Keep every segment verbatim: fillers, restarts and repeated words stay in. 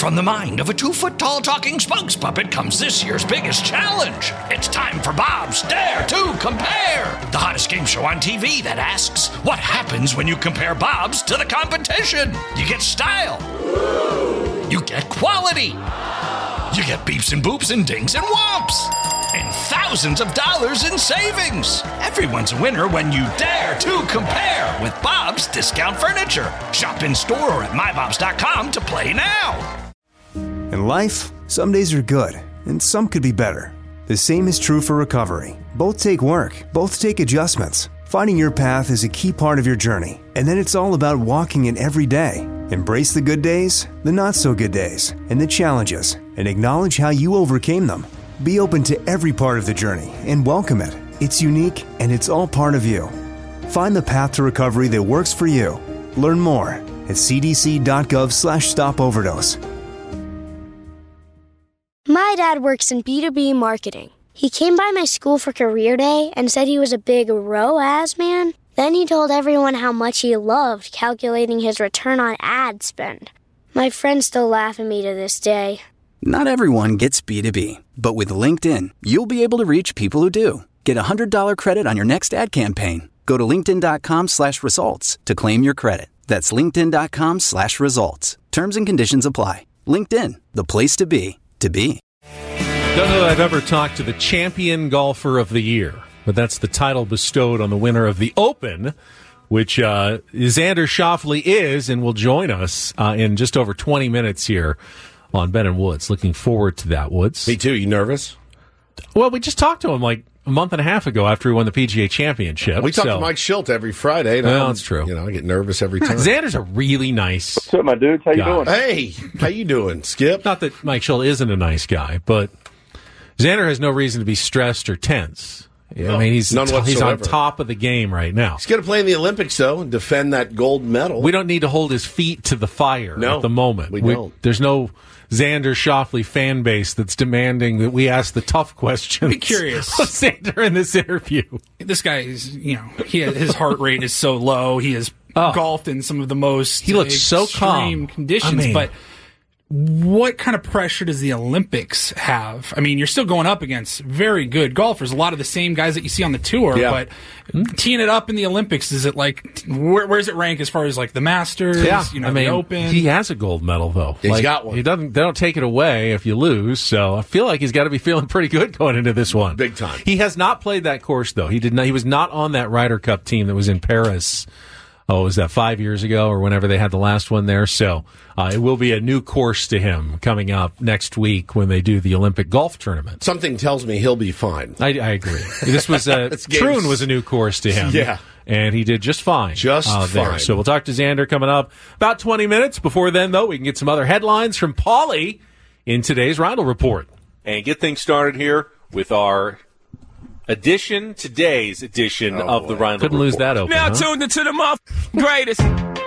From the mind of a two-foot-tall talking spokes puppet comes this year's biggest challenge. It's time for Bob's Dare to Compare, the hottest game show on T V that asks, what happens when you compare Bob's to the competition? You get style. You get quality. You get beeps and boops and dings and whomps. And thousands of dollars in savings. Everyone's a winner when you dare to compare with Bob's Discount Furniture. Shop in store or at my bobs dot com to play now. In life, some days are good, and some could be better. The same is true for recovery. Both take work, both take adjustments. Finding your path is a key part of your journey, and then it's all about walking it every day. Embrace the good days, the not-so-good days, and the challenges, and acknowledge how you overcame them. Be open to every part of the journey and welcome it. It's unique, and it's all part of you. Find the path to recovery that works for you. Learn more at c d c dot gov slash stop overdose. My dad works in B two B marketing. He came by my school for career day and said he was a big R O A S man. Then he told everyone how much he loved calculating his return on ad spend. My friends still laugh at me to this day. Not everyone gets B two B, but with LinkedIn, you'll be able to reach people who do. Get a one hundred dollars credit on your next ad campaign. Go to linkedin.com slash results to claim your credit. That's linkedin.com slash results. Terms and conditions apply. LinkedIn, the place to be, to be. Don't know that I've ever talked to the champion golfer of the year, but that's the title bestowed on the winner of the Open, which uh, Xander Schauffele is, and will join us uh, in just over twenty minutes here on Ben and Woods. Looking forward to that, Woods. Me too. You nervous? Well, we just talked to him like a month and a half ago after he won the P G A Championship. We talk so. to Mike Schilt every Friday. Well, I'm, that's true. You know, I get nervous every time. Xander's a really nice What's up, my dudes? How you guy. doing? Hey, how you doing, Skip? Not that Mike Schilt isn't a nice guy, but Xander has no reason to be stressed or tense. Yeah, I mean, he's None t- he's on whatsoever. top of the game right now. He's going to play in the Olympics, though, and defend that gold medal. We don't need to hold his feet to the fire No, at the moment. we don't. There's no Xander Schauffele fan base that's demanding that we ask the tough questions. Be curious. of Xander in this interview. This guy is, you know, he his heart rate is so low. He has Oh. golfed in some of the most He looks so extreme calm. conditions, I mean- but what kind of pressure does the Olympics have? I mean, you're still going up against very good golfers, a lot of the same guys that you see on the tour, Yeah. but teeing it up in the Olympics, is it like, where, where does it rank as far as like the Masters, you know, I mean, the Open? he has a gold medal though. He's Like, got one. He doesn't. They don't take it away if you lose. So I feel like he's got to be feeling pretty good going into this one. Big time. He has not played that course though. He did not. He was not on that Ryder Cup team that was in Paris. Oh, was that five years ago or whenever they had the last one there? So uh, it will be a new course to him coming up next week when they do the Olympic golf tournament. Something tells me he'll be fine. I, I agree. This was a This game's- Troon was a new course to him. Yeah. And he did just fine. Just uh, there. fine. So we'll talk to Xander coming up about twenty minutes. Before then, though, we can get some other headlines from Paulie in today's Rindle Report. And get things started here with our edition, today's edition Oh, of the boy. Rindle Couldn't Report. lose that open. Now huh? tuned into the muff greatest.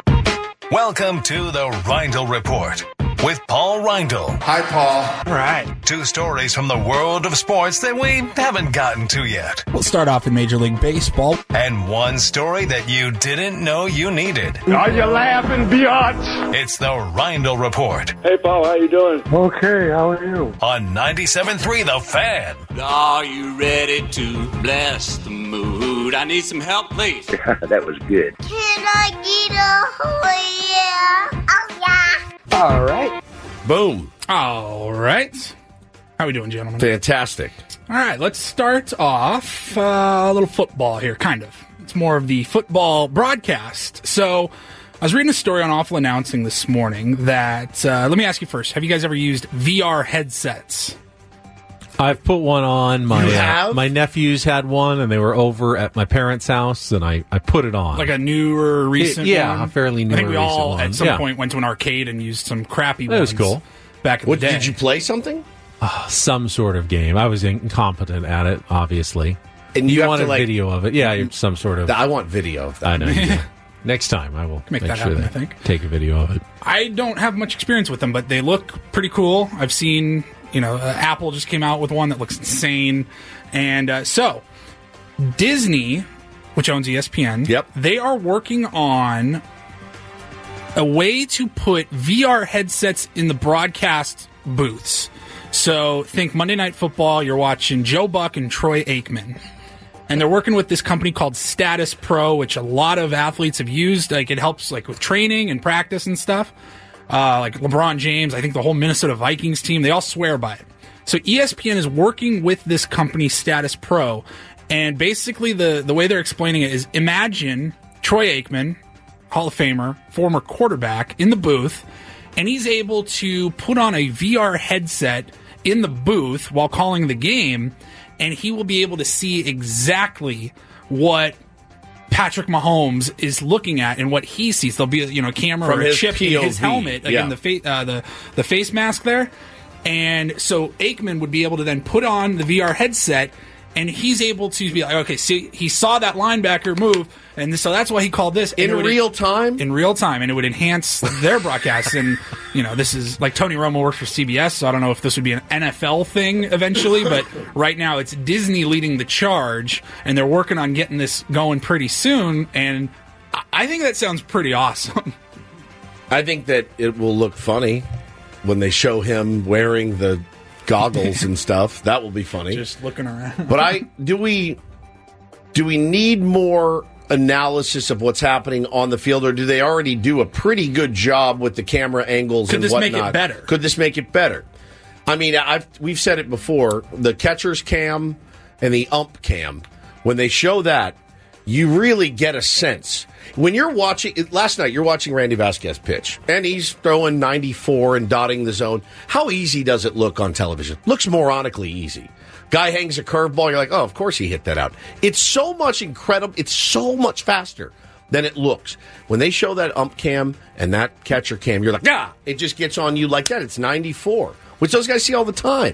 Welcome to the Rindle Report with Paul Rindle. Hi, Paul. All right. Two stories from the world of sports that we haven't gotten to yet. We'll start off in Major League Baseball. And one story that you didn't know you needed. Are you laughing, biatch? It's the Rindle Report Hey, Paul, how you doing? Okay, how are you? on ninety-seven point three The Fan. Are you ready to bless the mood? I need some help, please. That was good. Can I get a oh yeah? Oh yeah. All right. Boom. All right. How we doing, gentlemen? Fantastic. All right, let's start off uh, a little football here, kind of. It's more of the football broadcast. So I was reading a story on Awful Announcing this morning that, uh, let me ask you first, have you guys ever used V R headsets? I've put one on. My You uh, have? my nephews had one, and they were over at my parents' house, and I, I put it on. Like a newer, recent It- yeah, one? a fairly I newer, think we all, recent one. at some Yeah. point, went to an arcade and used some crappy That was ones cool. back in What the day. did you play something? Uh, some sort of game. I was incompetent at it, obviously. And you, you have want to a like video of it? Yeah, you're some sort of. I want video of that. I know. You do. Next time, I will Make make, that sure happen, that I think. take a video of it. I don't have much experience with them, but they look pretty cool. I've seen, you know, uh, Apple just came out with one that looks insane. And uh, so, Disney, which owns E S P N, Yep. they are working on a way to put V R headsets in the broadcast booths. So think Monday Night Football, you're watching Joe Buck and Troy Aikman. And they're working with this company called Status Pro, which a lot of athletes have used. Like, it helps like with training and practice and stuff. Uh, like LeBron James, I think the whole Minnesota Vikings team, they all swear by it. So E S P N is working with this company, Status Pro. And basically the, the way they're explaining it is, imagine Troy Aikman, Hall of Famer, former quarterback, in the booth, and he's able to put on a V R headset in the booth while calling the game, and he will be able to see exactly what Patrick Mahomes is looking at and what he sees. There'll be, you know, a camera From or a his chip P O V. in his helmet, like yeah. in the, fa- uh, the the face mask there. And so Aikman would be able to then put on the V R headset, and he's able to be like, okay, see, he saw that linebacker move, and so that's why he called this. In real time? In real time, and it would enhance their broadcast. And, you know, this is, like, Tony Romo works for C B S, so I don't know if this would be an N F L thing eventually, but right now it's Disney leading the charge, and they're working on getting this going pretty soon, and I think that sounds pretty awesome. I think that it will look funny when they show him wearing the goggles and stuff. That will be funny. Just looking around. But I do we do we need more analysis of what's happening on the field, or do they already do a pretty good job with the camera angles Could and this whatnot? make it better? Could this make it better? I mean, I've we've said it before. The catcher's cam and the ump cam, when they show that, you really get a sense. When you're watching, last night you're watching Randy Vasquez pitch, and he's throwing ninety-four and dotting the zone. How easy does it look on television? Looks moronically easy. Guy hangs a curveball, you're like, oh, of course he hit that out. It's so much incredible. It's so much faster than it looks. When they show that ump cam and that catcher cam, you're like, ah, it just gets on you like that. It's ninety-four, which those guys see all the time.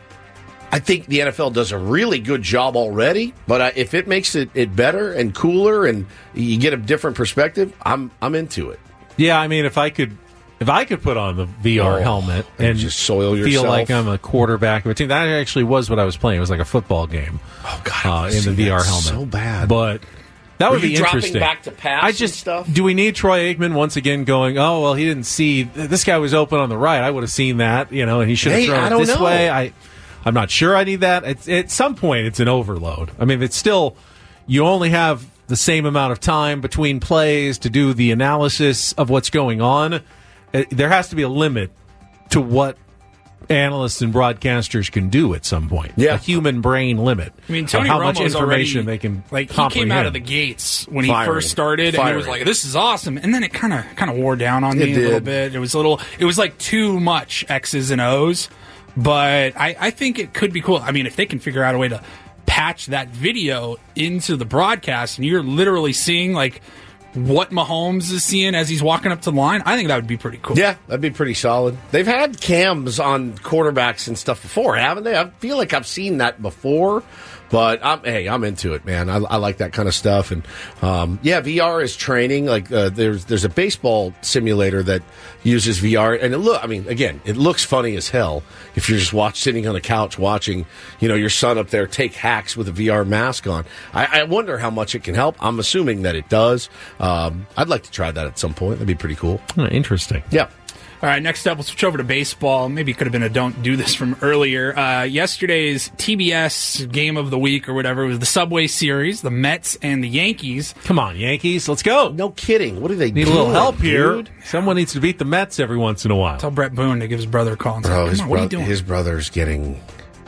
I think the N F L does a really good job already, but uh, if it makes it, it better and cooler and you get a different perspective, I'm I'm into it. Yeah, I mean, if I could, if I could put on the V R oh, helmet and, and just soil feel yourself, like I'm a quarterback of a team, that actually was what I was playing. It was like a football game. Oh God, uh, in the V R helmet, so bad. But that Were would be you dropping interesting. Back to pass I just and stuff? Do we need Troy Aikman once again going? Oh well, he didn't see this guy was open on the right. I would have seen that, you know, and he should have hey, thrown I it don't this know. way. I. I'm not sure I need that. It's, at some point, it's an overload. I mean, it's still, you only have the same amount of time between plays to do the analysis of what's going on. It, there has to be a limit to what analysts and broadcasters can do at some point. Yeah. A human brain limit. I mean, Tony how Romo's much information already, they can like, he comprehend. came out of the gates when he Firing. first started, Firing. and it was like, this is awesome. And then it kind of kind of wore down on me It a little did. bit. It was a little, it was like too much X's and O's. But I, I think it could be cool. I mean, if they can figure out a way to patch that video into the broadcast and you're literally seeing, like, what Mahomes is seeing as he's walking up to the line, I think that would be pretty cool. Yeah, that'd be pretty solid. They've had cams on quarterbacks and stuff before, haven't they? I feel like I've seen that before. But I'm, hey, I'm into it, man. I, I like that kind of stuff, and um, yeah, V R is training. Like uh, there's there's a baseball simulator that uses V R, and it look. I mean, again, it looks funny as hell if you're just watch sitting on a couch watching, you know, your son up there take hacks with a V R mask on. I, I wonder how much it can help. I'm assuming that it does. Um, I'd like to try that at some point. That'd be pretty cool. Oh, interesting. Yeah. All right, next up, we'll switch over to baseball. Maybe it could have been a don't do this from earlier. Uh, yesterday's T B S game of the week or whatever was the Subway Series, the Mets and the Yankees. Come on, Yankees, let's go. No kidding. What do they Need do? a little help here. Dude? Someone needs to beat the Mets every once in a while. Tell Brett Boone to give his brother a call and say, Bro, come his, on, what are you bro- doing? his brother's getting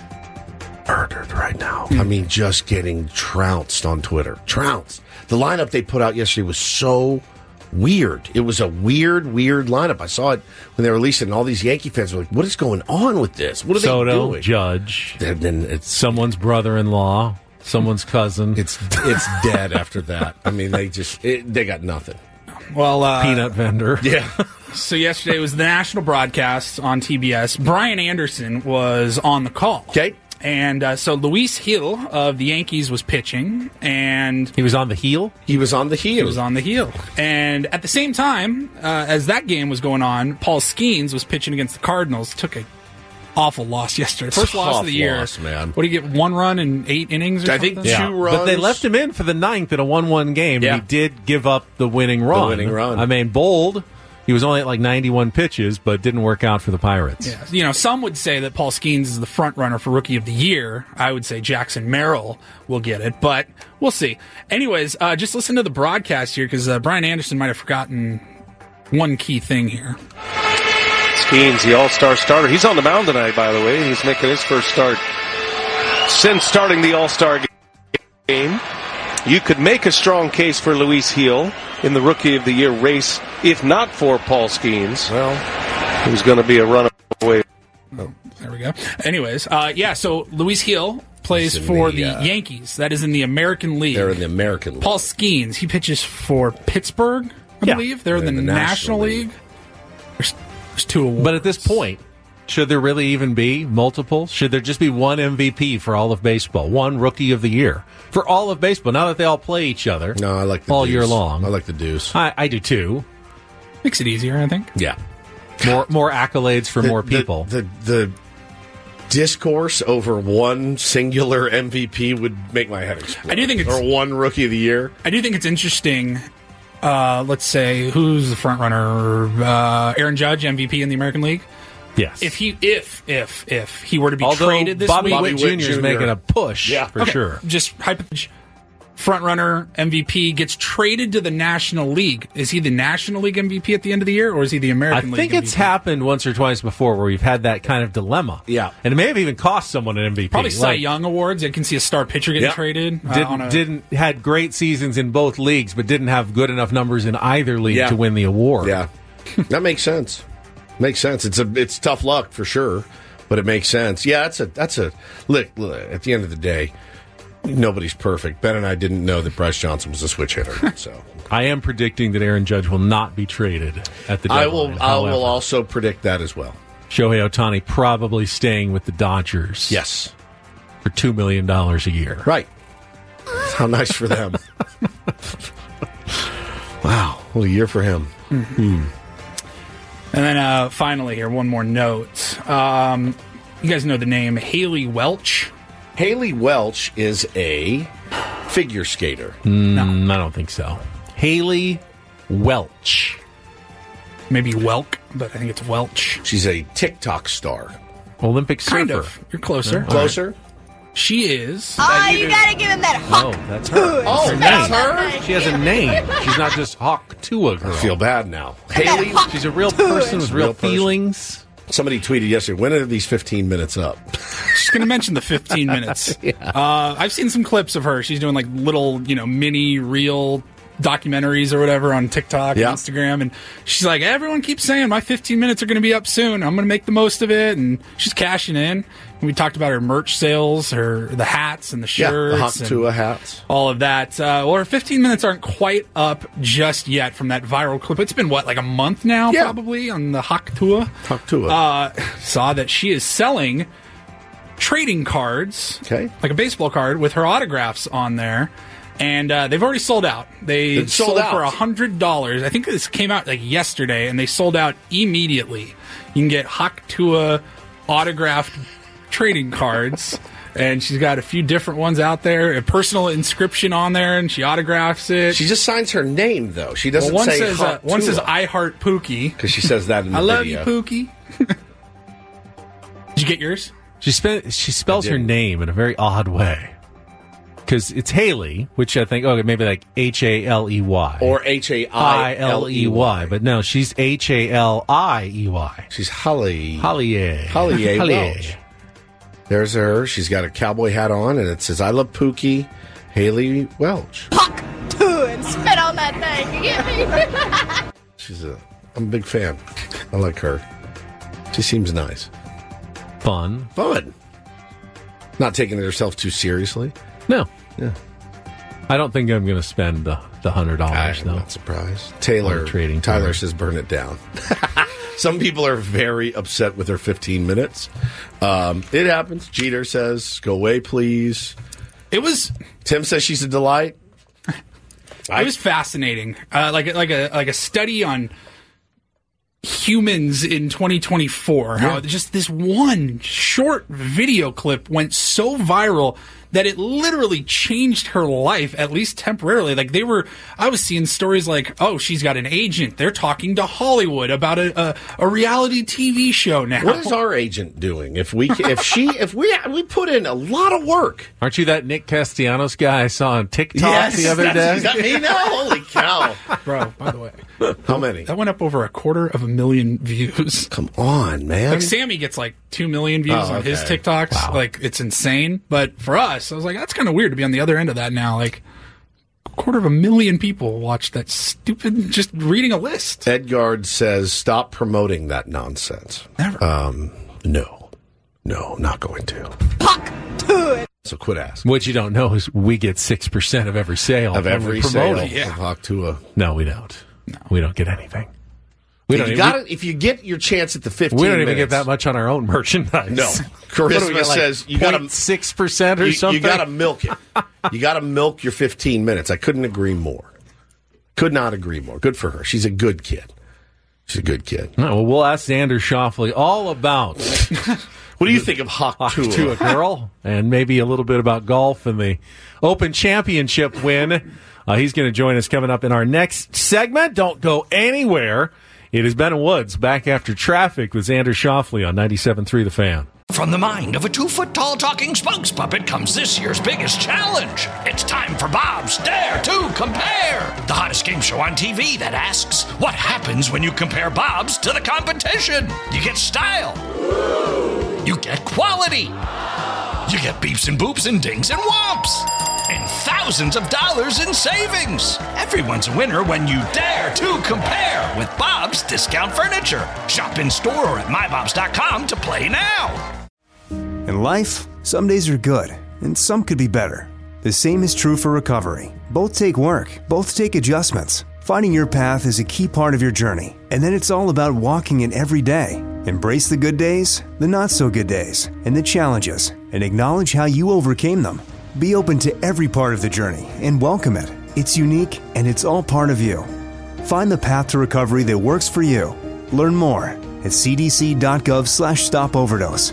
murdered right now. I mean, just getting trounced on Twitter. Trounced. The lineup they put out yesterday was so weird. It was a weird, weird lineup. I saw it when they released it, and all these Yankee fans were like, what is going on with this? What are Soto, they doing? Judge, And then it's someone's brother-in-law, someone's cousin. it's it's dead after that. I mean, they just it, they got nothing. Well, uh, Peanut vendor. Yeah. So yesterday was the national broadcast on T B S. Brian Anderson was on the call. Okay. And uh, so Luis Hill of the Yankees was pitching, and He was on the heel? He was on the heel. he was on the heel. And at the same time, uh, as that game was going on, Paul Skeens was pitching against the Cardinals. Took a awful loss yesterday. First loss Tough of the year. loss, man. What do you get? One run in eight innings or I something? think two runs. But they left him in for the ninth in a one one game, Yeah. and he did give up the winning run. winning run. I mean, bold. He was only at like ninety-one pitches, but didn't work out for the Pirates. Yeah. You know, some would say that Paul Skeens is the front runner for Rookie of the Year. I would say Jackson Merrill will get it, but we'll see. Anyways, uh, just listen to the broadcast here because uh, Brian Anderson might have forgotten one key thing here. Skeens, the all-star starter. He's on the mound tonight, by the way. He's making his first start since starting the all-star game. You could make a strong case for Luis Gil in the Rookie of the Year race, if not for Paul Skeens. Well, he was going to be a runaway. Oh, there we go. Anyways, uh, yeah, so Luis Gil plays for the, the uh, Yankees. That is in the American League. They're in the American League. Paul Skeens, he pitches for Pittsburgh, I yeah. believe. They're, They're in the, the National, National League. League. There's, there's two awards. But at this point, should there really even be multiple? Should there just be one M V P for all of baseball? One Rookie of the Year for all of baseball? Now that they all play each other no, I like the all deuce. year long. I like the deuce. I, I do too. Makes it easier, I think. Yeah. More more accolades for the, more people. The, the, the discourse over one singular M V P would make my head explode. I do think it's, or one Rookie of the Year. I do think it's interesting. Uh, let's say who's the front runner? Uh, Aaron Judge, M V P in the American League. Yes. If he, if, if, if he were to be Although traded this Bobby week, Witt Junior is making a push yeah. for okay. sure. Just hypothetically, front runner M V P gets traded to the National League. Is he the National League M V P at the end of the year, or is he the American I League? I think M V P? it's happened once or twice before where we've had that kind of dilemma. Yeah, and it may have even cost someone an M V P. Probably Cy like, Young awards. I can see a star pitcher getting yeah. traded. Uh, didn't a, didn't had great seasons in both leagues, but didn't have good enough numbers in either league yeah. to win the award. Yeah, that makes sense. Makes sense. It's a it's tough luck for sure, but it makes sense. Yeah, that's a that's a look. look at the end of the day, nobody's perfect. Ben and I didn't know that Bryce Johnson was a switch hitter. So I am predicting that Aaron Judge will not be traded at the deadline. I will. I will also predict that as well. Shohei Ohtani probably staying with the Dodgers. Yes, for two million dollars a year. Right. How nice for them. Wow, what a year for him. Mm-hmm. And then uh, finally here, one more note. Um, you guys know the name Haley Welch? Haley Welch is a figure skater. Mm, no. I don't think so. Haley Welch. Maybe Welk, but I think it's Welch. She's a TikTok star. Olympic surfer. Kind of. You're closer. No. Closer? She is. Oh, you gotta give him that hawk. Oh, that's her. Oh, her that's name. her? She has a name. She's not just Hawk Tua girl. I feel bad now. Haley, she's a real person with real, real person. feelings. Somebody tweeted yesterday, when are these fifteen minutes up? She's going to mention the fifteen minutes. yeah. uh, I've seen some clips of her. She's doing like little, you know, mini reel documentaries or whatever on TikTok yeah. and Instagram. And she's like, everyone keeps saying my fifteen minutes are going to be up soon. I'm going to make the most of it. And she's cashing in. And we talked about her merch sales, her the hats and the shirts. Yeah, the Hawk Tua hats. All of that. Uh, well, her fifteen minutes aren't quite up just yet from that viral clip. It's been, what, like a month now, yeah. probably, on the Hawk Tua? Hawk Tua. Uh, saw that she is selling trading cards, okay. like a baseball card, with her autographs on there. And uh, they've already sold out. They it's sold, sold out. for one hundred dollars. I think this came out like yesterday, and they sold out immediately. You can get Hawk Tua autographed trading cards, and she's got a few different ones out there, a personal inscription on there, and she autographs it. She just signs her name, though. She doesn't well, one say says, Hawk uh, One Tua. says, I heart Pookie. Because she says that in the I love video. you, Pookie. Did you get yours? She, spe- she spells her name in a very odd way. Because it's Haley, which I think, okay, maybe like H A L E Y. Or H A I L E Y. But no, she's H A L I E Y. She's Holly. Holly. Holly Welch. There's her. She's got a cowboy hat on, and it says, I love Pookie, Haley Welch. Hawk Tua and spit on that thing. You get me? She's a, I'm a big fan. I like her. She seems nice. Fun. Fun. Not taking herself too seriously. No. Yeah. I don't think I'm going to spend the, the one hundred dollars, I'm though. not surprised. Taylor, trading Tyler card. says burn it down. Some people are very upset with their fifteen minutes. Um, it happens. Jeter says, go away, please. It was... Tim says she's a delight. It was fascinating. Uh, like, like, a, like a study on humans in twenty twenty-four. How Yeah. just this one short video clip went so viral that it literally changed her life, at least temporarily. Like they were, I was seeing stories like, oh, she's got an agent. They're talking to Hollywood about a a, a reality T V show now. What is our agent doing? If we, if she, if we, we put in a lot of work. Aren't you that Nick Castellanos guy I saw on TikTok yes, the other day? Is that me now? Holy cow. Bro, by the way. How many? That went up over a quarter of a million views. Come on, man. Like Sammy gets like two million views oh, on okay. his TikToks. Wow. Like it's insane. But for us, I was like, that's kind of weird to be on the other end of that now. Like a quarter of a million people watched that stupid, just reading a list. Edgard says, stop promoting that nonsense. Never. Um, no. No, I'm not going to. Puck to it. So quit asking. What you don't know is we get six percent of every sale. Of every sale of yeah. Haktua. No, we don't. No. We don't get anything. We if, don't you even, gotta, if you get your chance at the fifteen we don't even minutes, get that much on our own merchandise. No. Charisma like says you got to six percent or you, something. You got to milk it. You got to milk your fifteen minutes. I couldn't agree more. Could not agree more. Good for her. She's a good kid. She's a good kid. No, well, we'll ask Xander Schauffele all about. What do you think of Haktua? To a girl, and maybe a little bit about golf and the Open Championship win. Uh, he's going to join us coming up in our next segment. Don't go anywhere. It is Ben Woods back after traffic with Xander Schauffele on ninety-seven point three The Fan. From the mind of a two-foot-tall talking spokes puppet comes this year's biggest challenge. It's time for Bob's Dare to Compare, the hottest game show on T V that asks, what happens when you compare Bob's to the competition? You get style. You get quality. You get beeps and boops and dings and whomps. And thousands of dollars in savings. Everyone's a winner when you dare to compare with Bob's Discount Furniture. Shop in store or at my bobs dot com to play now. In life, some days are good, and some could be better. The same is true for recovery. Both take work, both take adjustments. Finding your path is a key part of your journey, and then it's all about walking it every day. Embrace the good days, the not-so-good days, and the challenges, and acknowledge how you overcame them. Be open to every part of the journey and welcome it. It's unique, and it's all part of you. Find the path to recovery that works for you. Learn more at c d c dot gov slash stop overdose.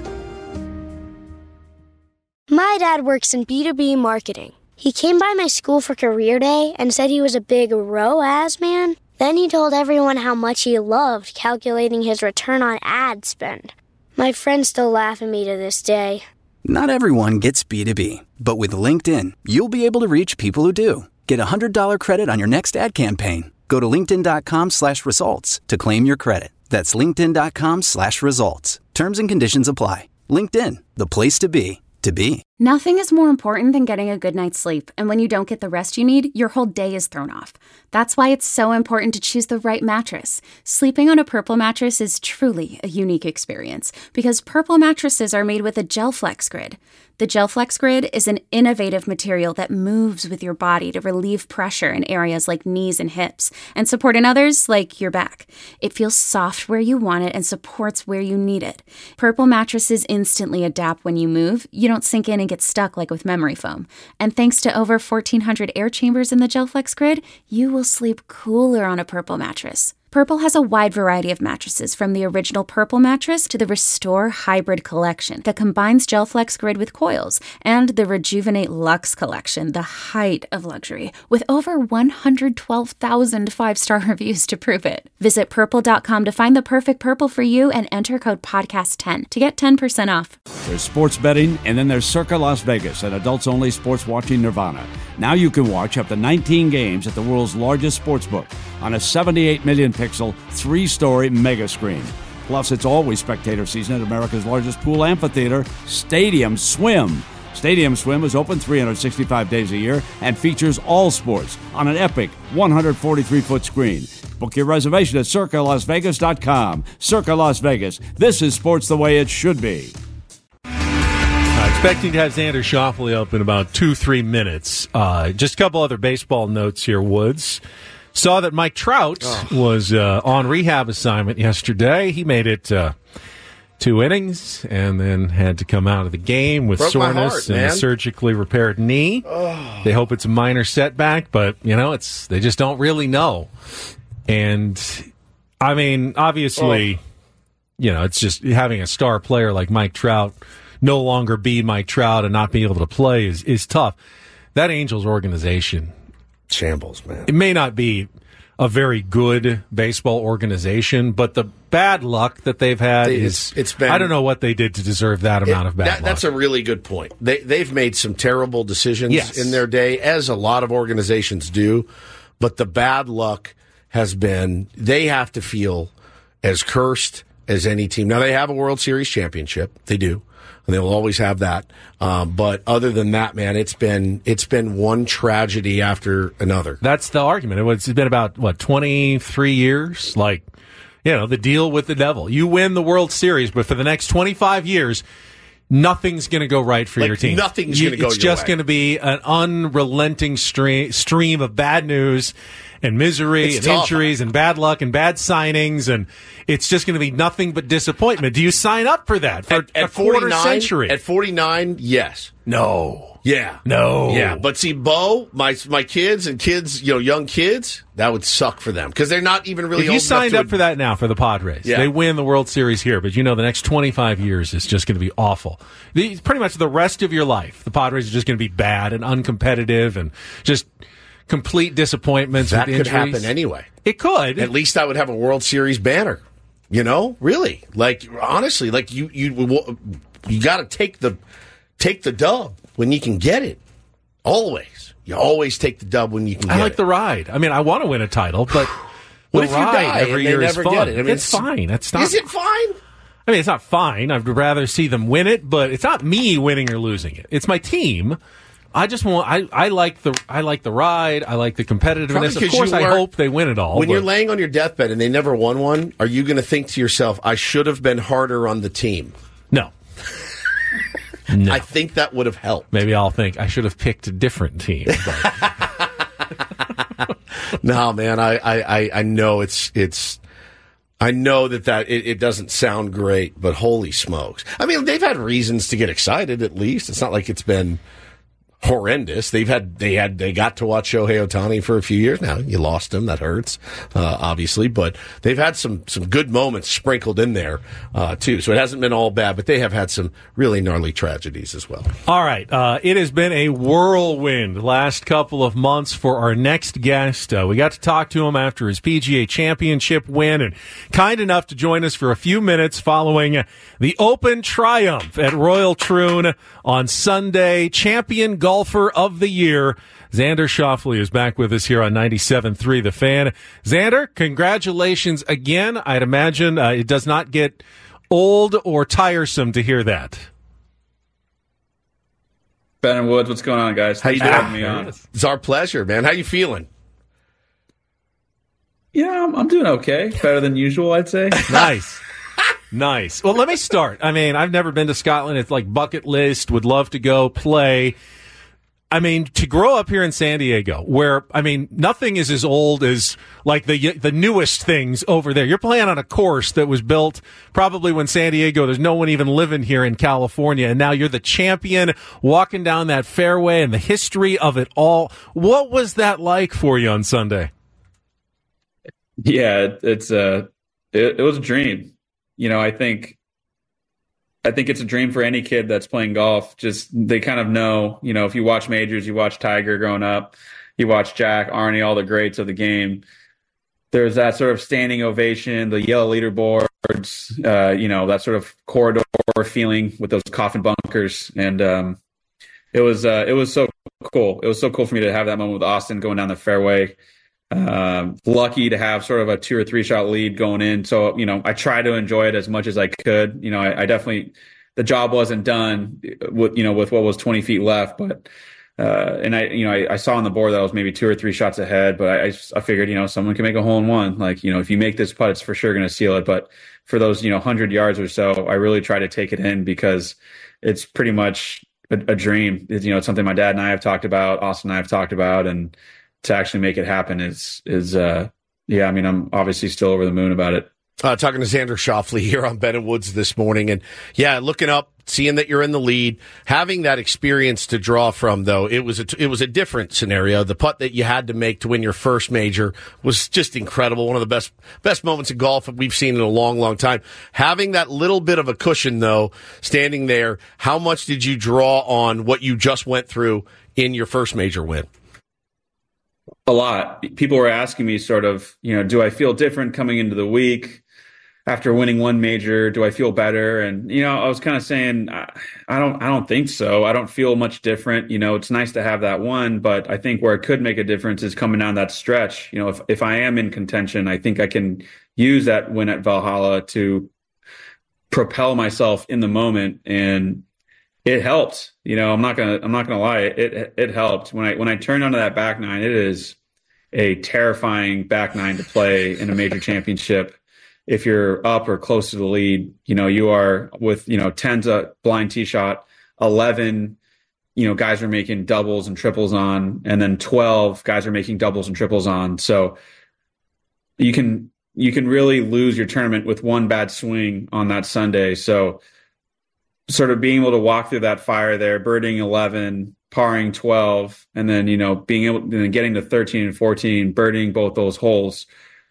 My dad works in B two B marketing. He came by my school for career day and said he was a big R O A S man. Then he told everyone how much he loved calculating his return on ad spend. My friends still laugh at me to this day. Not everyone gets B two B, but with LinkedIn, you'll be able to reach people who do. Get a one hundred dollars credit on your next ad campaign. Go to linkedin.com slash results to claim your credit. That's linkedin.com slash results. Terms and conditions apply. LinkedIn, the place to be, to be. Nothing is more important than getting a good night's sleep, and when you don't get the rest you need, your whole day is thrown off. That's why it's so important to choose the right mattress. Sleeping on a Purple mattress is truly a unique experience, because Purple mattresses are made with a GelFlex Grid. The GelFlex Grid is an innovative material that moves with your body to relieve pressure in areas like knees and hips, and support in others like your back. It feels soft where you want it and supports where you need it. Purple mattresses instantly adapt when you move. You don't sink in and get stuck like with memory foam. And thanks to over fourteen hundred air chambers in the GelFlex Grid, you will sleep cooler on a Purple mattress. Purple has a wide variety of mattresses, from the original Purple mattress to the Restore Hybrid collection that combines GelFlex Grid with coils, and the Rejuvenate Luxe collection, the height of luxury, with over one hundred twelve thousand five-star reviews to prove it. Visit purple dot com to find the perfect Purple for you and enter code podcast ten to get ten percent off. There's sports betting, and then there's Circa Las Vegas, an adults-only sports watching nirvana. Now you can watch up to nineteen games at the world's largest sportsbook on a seventy-eight million pixel, three-story mega screen. Plus, it's always spectator season at America's largest pool amphitheater, Stadium Swim. Stadium Swim is open three hundred sixty-five days a year and features all sports on an epic one hundred forty-three foot screen. Book your reservation at circa las vegas dot com. Circa Las Vegas. This is sports the way it should be. Uh, expecting to have Xander Schauffele up in about two, three minutes. Uh, just a couple other baseball notes here, Woods. Saw that Mike Trout oh. was uh, on rehab assignment yesterday. He made it uh, two innings and then had to come out of the game with Broke soreness heart, and man. a surgically repaired knee. Oh. They hope it's a minor setback, but you know, it's they just don't really know. And I mean, obviously, oh. you know, it's just having a star player like Mike Trout no longer be Mike Trout and not be able to play is, is tough. That Angels organization. Shambles, man. It may not be a very good baseball organization, but the bad luck that they've had it's, is, it's been, I don't know what they did to deserve that amount it, of bad that, luck. That's a really good point. They, they've made some terrible decisions yes. in their day, as a lot of organizations do, but the bad luck has been, they have to feel as cursed as any team. Now, they have a World Series championship. They do. And they will always have that. Um, but other than that, man, it's been it's been one tragedy after another. That's the argument. It was, it's been about, what, twenty-three years? Like, you know, the deal with the devil. You win the World Series, but for the next twenty-five years, nothing's going to go right for like your team. Nothing's going to go It's your just going to be an unrelenting stream, stream of bad news and misery it's and tough. injuries and bad luck and bad signings, and it's just going to be nothing but disappointment. Do you sign up for that for at, at a quarter forty-nine, century? At forty-nine, yes. No. Yeah. No. Yeah. But see, Bo, my my kids and kids, you know, young kids, that would suck for them because they're not even really If old you enough signed to up for that now for the Padres, Yeah. they win the World Series here, but you know the next twenty-five years is just going to be awful. The, pretty much the rest of your life, the Padres are just going to be bad and uncompetitive and just complete disappointments That with could injuries. happen anyway. It could. At least I would have a World Series banner. You know, really, like honestly, like you you you got to take the take the dub when you can get it. Always, you always take the dub when you can. I get like it. the ride. I mean, I want to win a title, but what the if you ride die every and they year never is fun. get it? I mean, it's, it's- fine. It's not. Is it fine? I mean, it's not fine. I'd rather see them win it, but it's not me winning or losing it. It's my team. I just want. I, I like the. I like the ride. I like the competitiveness. Probably Of 'cause course, you I weren't- hope they win it all. When but- you're laying on your deathbed and they never won one, are you going to think to yourself, "I should have been harder on the team"? No. No. I think that would have helped. Maybe I'll think I should have picked a different team. But. No, man, I, I, I know it's it's. I know that that it, it doesn't sound great, but holy smokes! I mean, they've had reasons to get excited. At least it's not like it's been horrendous. They've had they had they got to watch Shohei Ohtani for a few years now. You lost him, that hurts, uh, obviously, but they've had some some good moments sprinkled in there uh, too. So it hasn't been all bad, but they have had some really gnarly tragedies as well. All right, uh, it has been a whirlwind last couple of months for our next guest. Uh, we got to talk to him after his P G A Championship win, and kind enough to join us for a few minutes following the Open triumph at Royal Troon on Sunday. Champion golfer of the year, Xander Schauffele, is back with us here on ninety-seven point three The Fan. Xander, congratulations again. I'd imagine uh, it does not get old or tiresome to hear that. Ben and Woods, what's going on, guys? How you Thanks for doing? having me on. It's our pleasure, man. How you feeling? Yeah, I'm, I'm doing okay. Better than usual, I'd say. Nice. Nice. Well, let me start. I mean, I've never been to Scotland. It's like bucket list, would love to go play. I mean, to grow up here in San Diego, where, I mean, nothing is as old as, like, the the newest things over there. You're playing on a course that was built probably when San Diego, there's no one even living here in California, and now you're the champion walking down that fairway and the history of it all. What was that like for you on Sunday? Yeah, it, it's a it, it was a dream. You know, I think I think it's a dream for any kid that's playing golf. Just they kind of know, you know, if you watch majors, you watch Tiger growing up, you watch Jack, Arnie, all the greats of the game. There's that sort of standing ovation, the yellow leaderboards, uh, you know, that sort of corridor feeling with those coffin bunkers, and um, it was uh, it was so cool. It was so cool for me to have that moment with Austin going down the fairway. Um, lucky to have sort of a two or three shot lead going in. So, you know, I try to enjoy it as much as I could. You know, I, I definitely, the job wasn't done with, you know, with what was twenty feet left, but, uh, and I, you know, I, I saw on the board that I was maybe two or three shots ahead, but I, I, I figured, you know, someone can make a hole in one. Like, you know, if you make this putt, it's for sure going to seal it. But for those, you know, hundred yards or so, I really try to take it in because it's pretty much a, a dream. It's, you know, it's something my dad and I have talked about, Austin and I have talked about, and to actually make it happen is, is, uh, yeah, I mean, I'm obviously still over the moon about it. Uh, talking to Xander Schauffele here on Ben and Woods this morning. And yeah, looking up seeing that you're in the lead, having that experience to draw from, though, it was a, it was a different scenario. The putt that you had to make to win your first major was just incredible. One of the best best moments of golf that we've seen in a long, long time. Having that little bit of a cushion, though, standing there, how much did you draw on what you just went through in your first major win? A lot. People were asking me sort of, you know, do I feel different coming into the week after winning one major? Do I feel better? And, you know, I was kind of saying, I, I don't, I don't think so. I don't feel much different. You know, it's nice to have that one, but I think where it could make a difference is coming down that stretch. You know, if, if I am in contention, I think I can use that win at Valhalla to propel myself in the moment. And it helped. You know, I'm not gonna I'm not gonna lie. It it helped when I when I turned onto that back nine. It is a terrifying back nine to play in a major championship. If you're up or close to the lead, you know you are with you know ten's a blind tee shot, eleven, you know guys are making doubles and triples on, and then twelve guys are making doubles and triples on. So you can you can really lose your tournament with one bad swing on that Sunday. So sort of being able to walk through that fire there, birding eleven, parring twelve, and then, you know, being able to getting to thirteen and fourteen, birding both those holes.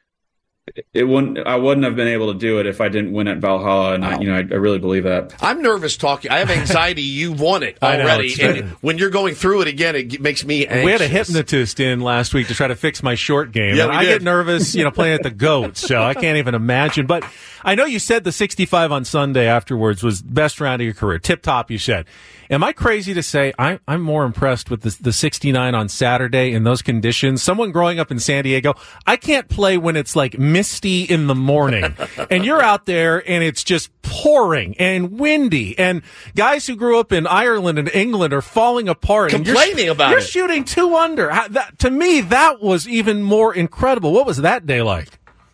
It wouldn't, I wouldn't have been able to do it if I didn't win at Valhalla. And, I, you know, I, I really believe that. I'm nervous talking. I have anxiety. You've won it already. I know, and when you're going through it again, it makes me anxious. We had a hypnotist in last week to try to fix my short game. Yeah, and we I did. get nervous, you know, playing at the GOAT, so I can't even imagine. But I know you said the sixty-five on Sunday afterwards was best round of your career. Tip top, you said. Am I crazy to say I, I'm more impressed with the, the sixty-nine on Saturday in those conditions? Someone growing up in San Diego, I can't play when it's like misty in the morning. And you're out there and it's just pouring and windy. And guys who grew up in Ireland and England are falling apart. Complaining and you're, about you're it. You're shooting two under. How, that, to me, that was even more incredible. What was that day like?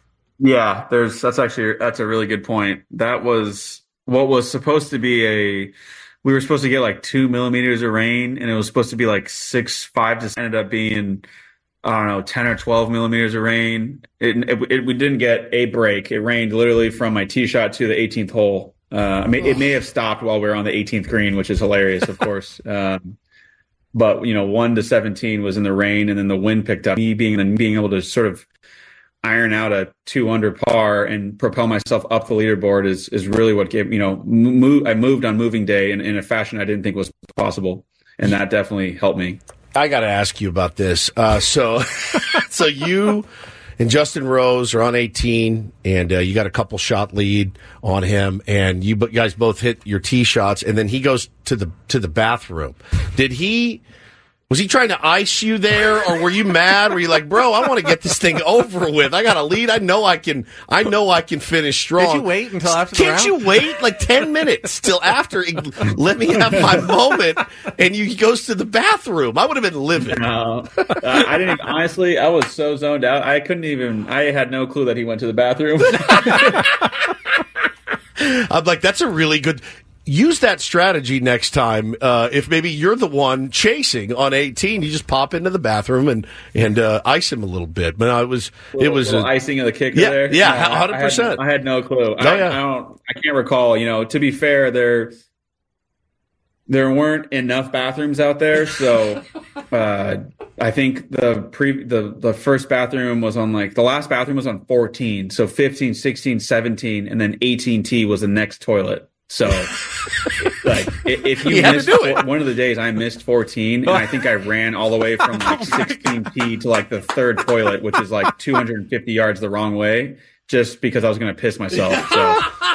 Yeah, there's that's actually that's a really good point. That was what was supposed to be a we were supposed to get like two millimeters of rain, and it was supposed to be like six, five. Just ended up being, I don't know, ten or twelve millimeters of rain. It, it, it we didn't get a break. It rained literally from my tee shot to the eighteenth hole. Uh, I mean, it may have stopped while we were on the eighteenth green, which is hilarious, of course. Um, but you know, one to seventeen was in the rain, and then the wind picked up. Me being and being able to sort of iron out a two under par and propel myself up the leaderboard is is really what gave, you know, move, I moved on moving day in, in a fashion I didn't think was possible. And that definitely helped me. I got to ask you about this. Uh, so, so you and Justin Rose are on eighteen, and uh, you got a couple shot lead on him, and you guys both hit your tee shots, and then he goes to the to the bathroom. Did he? Was he trying to ice you there, or were you mad? Were you like, bro, I want to get this thing over with. I got a lead. I know I can. I know I can finish strong. Did you wait until after the Can't round? you wait like ten minutes till after? Let me have my moment. And you, he goes to the bathroom. I would have been livid. No, I, I didn't even, honestly. I was so zoned out. I couldn't even. I had no clue that he went to the bathroom. I'm like, that's a really good. Use that strategy next time. Uh, if maybe you're the one chasing on eighteen, you just pop into the bathroom and and uh, ice him a little bit. But no, it was it was a, a, icing of the kicker yeah, there. Yeah, No, hundred I had, percent. I had no clue. Oh, I, yeah. I don't. I can't recall. You know, to be fair, there there weren't enough bathrooms out there, so uh, I think the pre the the first bathroom was on like the last bathroom was on fourteen, so fifteen, sixteen, seventeen, and then eighteen T was the next toilet. So, like, if you, You had to missed do it. one of the days, I missed fourteen, and I think I ran all the way from like sixteen T to like the third toilet, which is like two hundred fifty yards the wrong way, just because I was going to piss myself. So,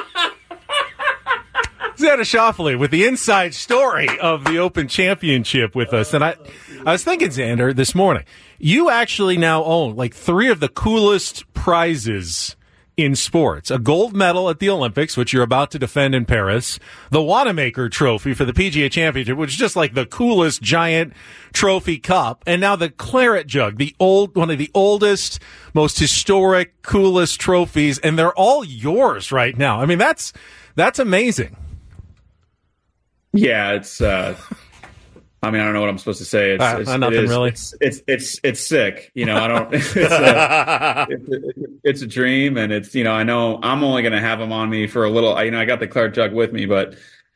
Xander Schauffele with the inside story of the Open Championship with us. And I, I was thinking, Xander, this morning, you actually now own like three of the coolest prizes in sports. A gold medal at the Olympics, which you're about to defend in Paris. The Wanamaker Trophy for the P G A Championship, which is just like the coolest giant trophy cup. And now the Claret Jug, the old, one of the oldest, most historic, coolest trophies. And they're all yours right now. I mean, that's, that's amazing. yeah, it's. Uh, I mean, I don't know what I'm supposed to say. It's, Uh, it's nothing it is, really. It's, it's it's it's sick. You know, I don't. It's a, it's, a, it's a dream, and it's you know, I know I'm only going to have them on me for a little. You know, I got the Claret Jug with me, but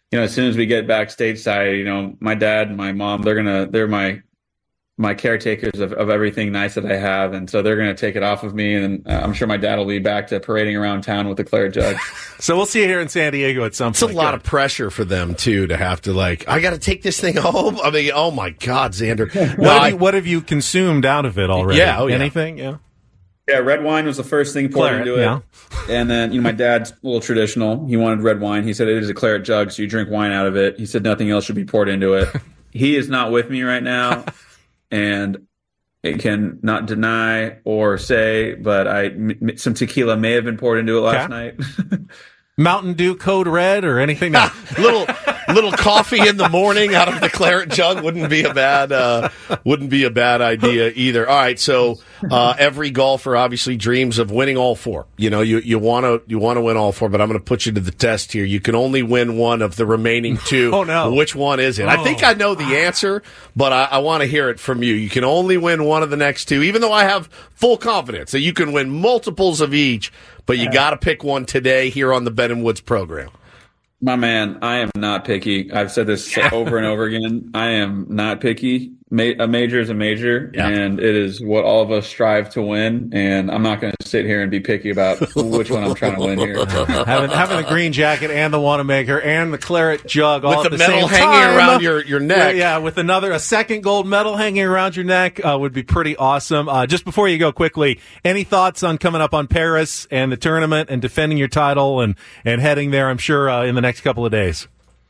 you know, as soon as we get back stateside, you know, my dad and my mom, they're gonna, they're my, my caretakers of, of everything nice that I have. And so they're going to take it off of me. And uh, I'm sure my dad will be back to parading around town with the claret jug. So we'll see you here in San Diego at some it's point. It's a lot Good. of pressure for them, too, to have to, like, I got to take this thing home. I mean, oh, my God, Xander. what, no, have I, you, what have you consumed out of it already? Yeah, oh, yeah. Anything? Yeah. Yeah, red wine was the first thing poured Claret, into it. yeah. And then, you know, my dad's a little traditional. He wanted red wine. He said it is a claret jug, so you drink wine out of it. He said nothing else should be poured into it. He is not with me right now. And it can not deny or say, but I m- some tequila may have been poured into it last okay. night. Mountain Dew Code Red or anything? No. little little coffee in the morning out of the claret jug wouldn't be a bad uh, wouldn't be a bad idea either. All right, so uh, every golfer obviously dreams of winning all four. You know, you you want to you want to win all four, but I'm going to put you to the test here. You can only win one of the remaining two. Oh no! Which one is it? Oh. I think I know the answer, but I, I want to hear it from you. You can only win one of the next two, even though I have full confidence that you can win multiples of each. But you got to pick one today here on the Ben and Woods program. My man, I am not picky. I've said this over and over again. I am not picky. Ma- a major is a major, yeah. and it is what all of us strive to win. And I'm not going to sit here and be picky about which one I'm trying to win here. having, having the green jacket and the Wanamaker and the claret jug all with at the, the medal same hanging time. around your, your neck. Yeah, with another a second gold medal hanging around your neck uh, would be pretty awesome. Uh, just before you go, quickly, any thoughts on coming up on Paris and the tournament and defending your title and and heading there? I'm sure uh, in the next couple of days.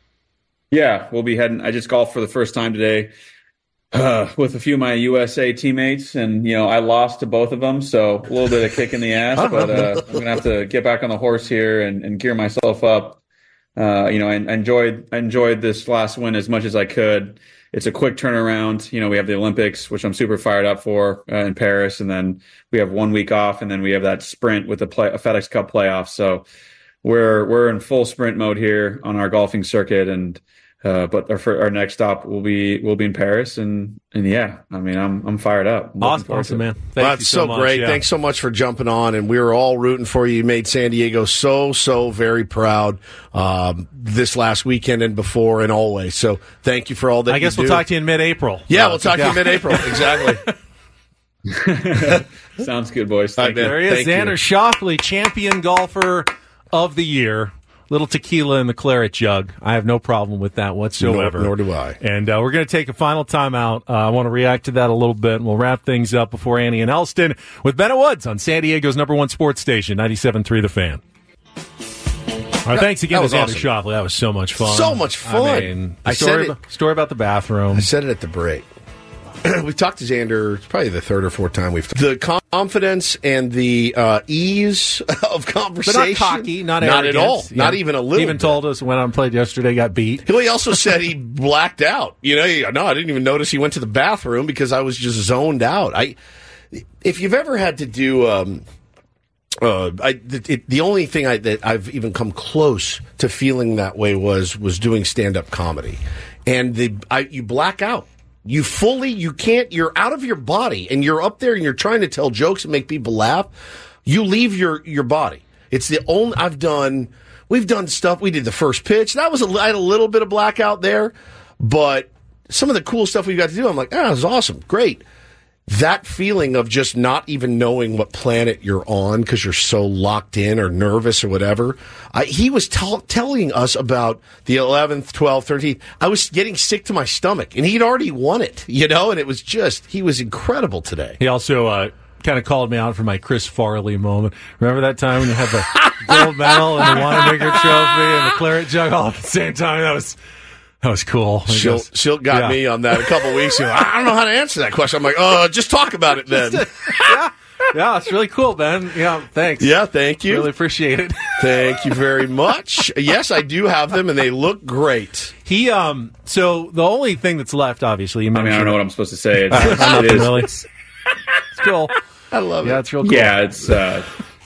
Yeah, we'll be heading. I just golfed for the first time today. Uh, with a few of my U S A teammates, and you know I lost to both of them, so a little bit of kick in the ass. But uh, I'm gonna have to get back on the horse here and, and gear myself up. Uh, you know, I, I enjoyed I enjoyed this last win as much as I could. It's a quick turnaround. You know, we have the Olympics, which I'm super fired up for uh, in Paris, and then we have one week off, and then we have that sprint with the play, a FedEx Cup playoffs. So we're we're in full sprint mode here on our golfing circuit, and. Uh, but our, our next stop will be will be in Paris, and, and yeah, I mean, I'm I'm fired up. I'm awesome, awesome man. Thank well, you that's so, so much. great. Yeah. Thanks so much for jumping on, and we were all rooting for you. You made San Diego so so very proud um, this last weekend and before and always. So thank you for all that. I guess you we'll do. talk to you in mid-April. Yeah, uh, we'll talk yeah. to you in mid-April. Exactly. Sounds good, boys. Thank right, there he is, Xander Schauffele, champion golfer of the year. Little tequila in the claret jug. I have no problem with that whatsoever. Nor, nor do I. And uh, we're going to take a final timeout. Uh, I want to react to that a little bit, and we'll wrap things up before Annie and Elston with Ben and Woods on San Diego's number one sports station, ninety-seven point three The Fan. All right, thanks again to Xander awesome. Schauffele. That was so much fun. So much fun. I mean, I story, said it, about, story about the bathroom. I said it at the break. We've talked to Xander, it's probably the third or fourth time we've talked. The confidence and the uh, ease of conversation. But not cocky, not Not arrogant. at all. Yeah. Not even a little He even bit. told us when I played yesterday, got beat. He also said he blacked out. You know, he, no, I didn't even notice he went to the bathroom because I was just zoned out. I, If you've ever had to do... Um, Uh, I, it, the only thing I, that I've even come close to feeling that way was was doing stand up comedy, and the I, you black out. You fully you can't. You're out of your body, and you're up there, and you're trying to tell jokes and make people laugh. You leave your your body. It's the only I've done. We've done stuff. We did the first pitch. That was a, I had a little bit of blackout there, but some of the cool stuff we got to do. I'm like, ah, it was awesome, great. That feeling of just not even knowing what planet you're on because you're so locked in or nervous or whatever. I, he was t- telling us about the eleventh, twelfth, thirteenth. I was getting sick to my stomach, and he'd already won it, you know, and it was just, he was incredible today. He also uh, kind of called me out for my Chris Farley moment. Remember that time when you had the gold medal and the Wanamaker trophy and the claret jug all at the same time? That was... That was cool. Schilt, Schilt got yeah. me on that a couple weeks ago. I don't know how to answer that question. I'm like, oh, just talk about it then. yeah. yeah, it's really cool, Ben. Yeah, thanks. Yeah, thank you. Really appreciate it. Thank you very much. Yes, I do have them, and they look great. He, um, so the only thing that's left, obviously, you I mean, I don't know what I'm supposed to say. It's, uh, it's, nothing, it is, really. It's cool. I love yeah, it. Yeah, it's real cool. Yeah, it's, uh,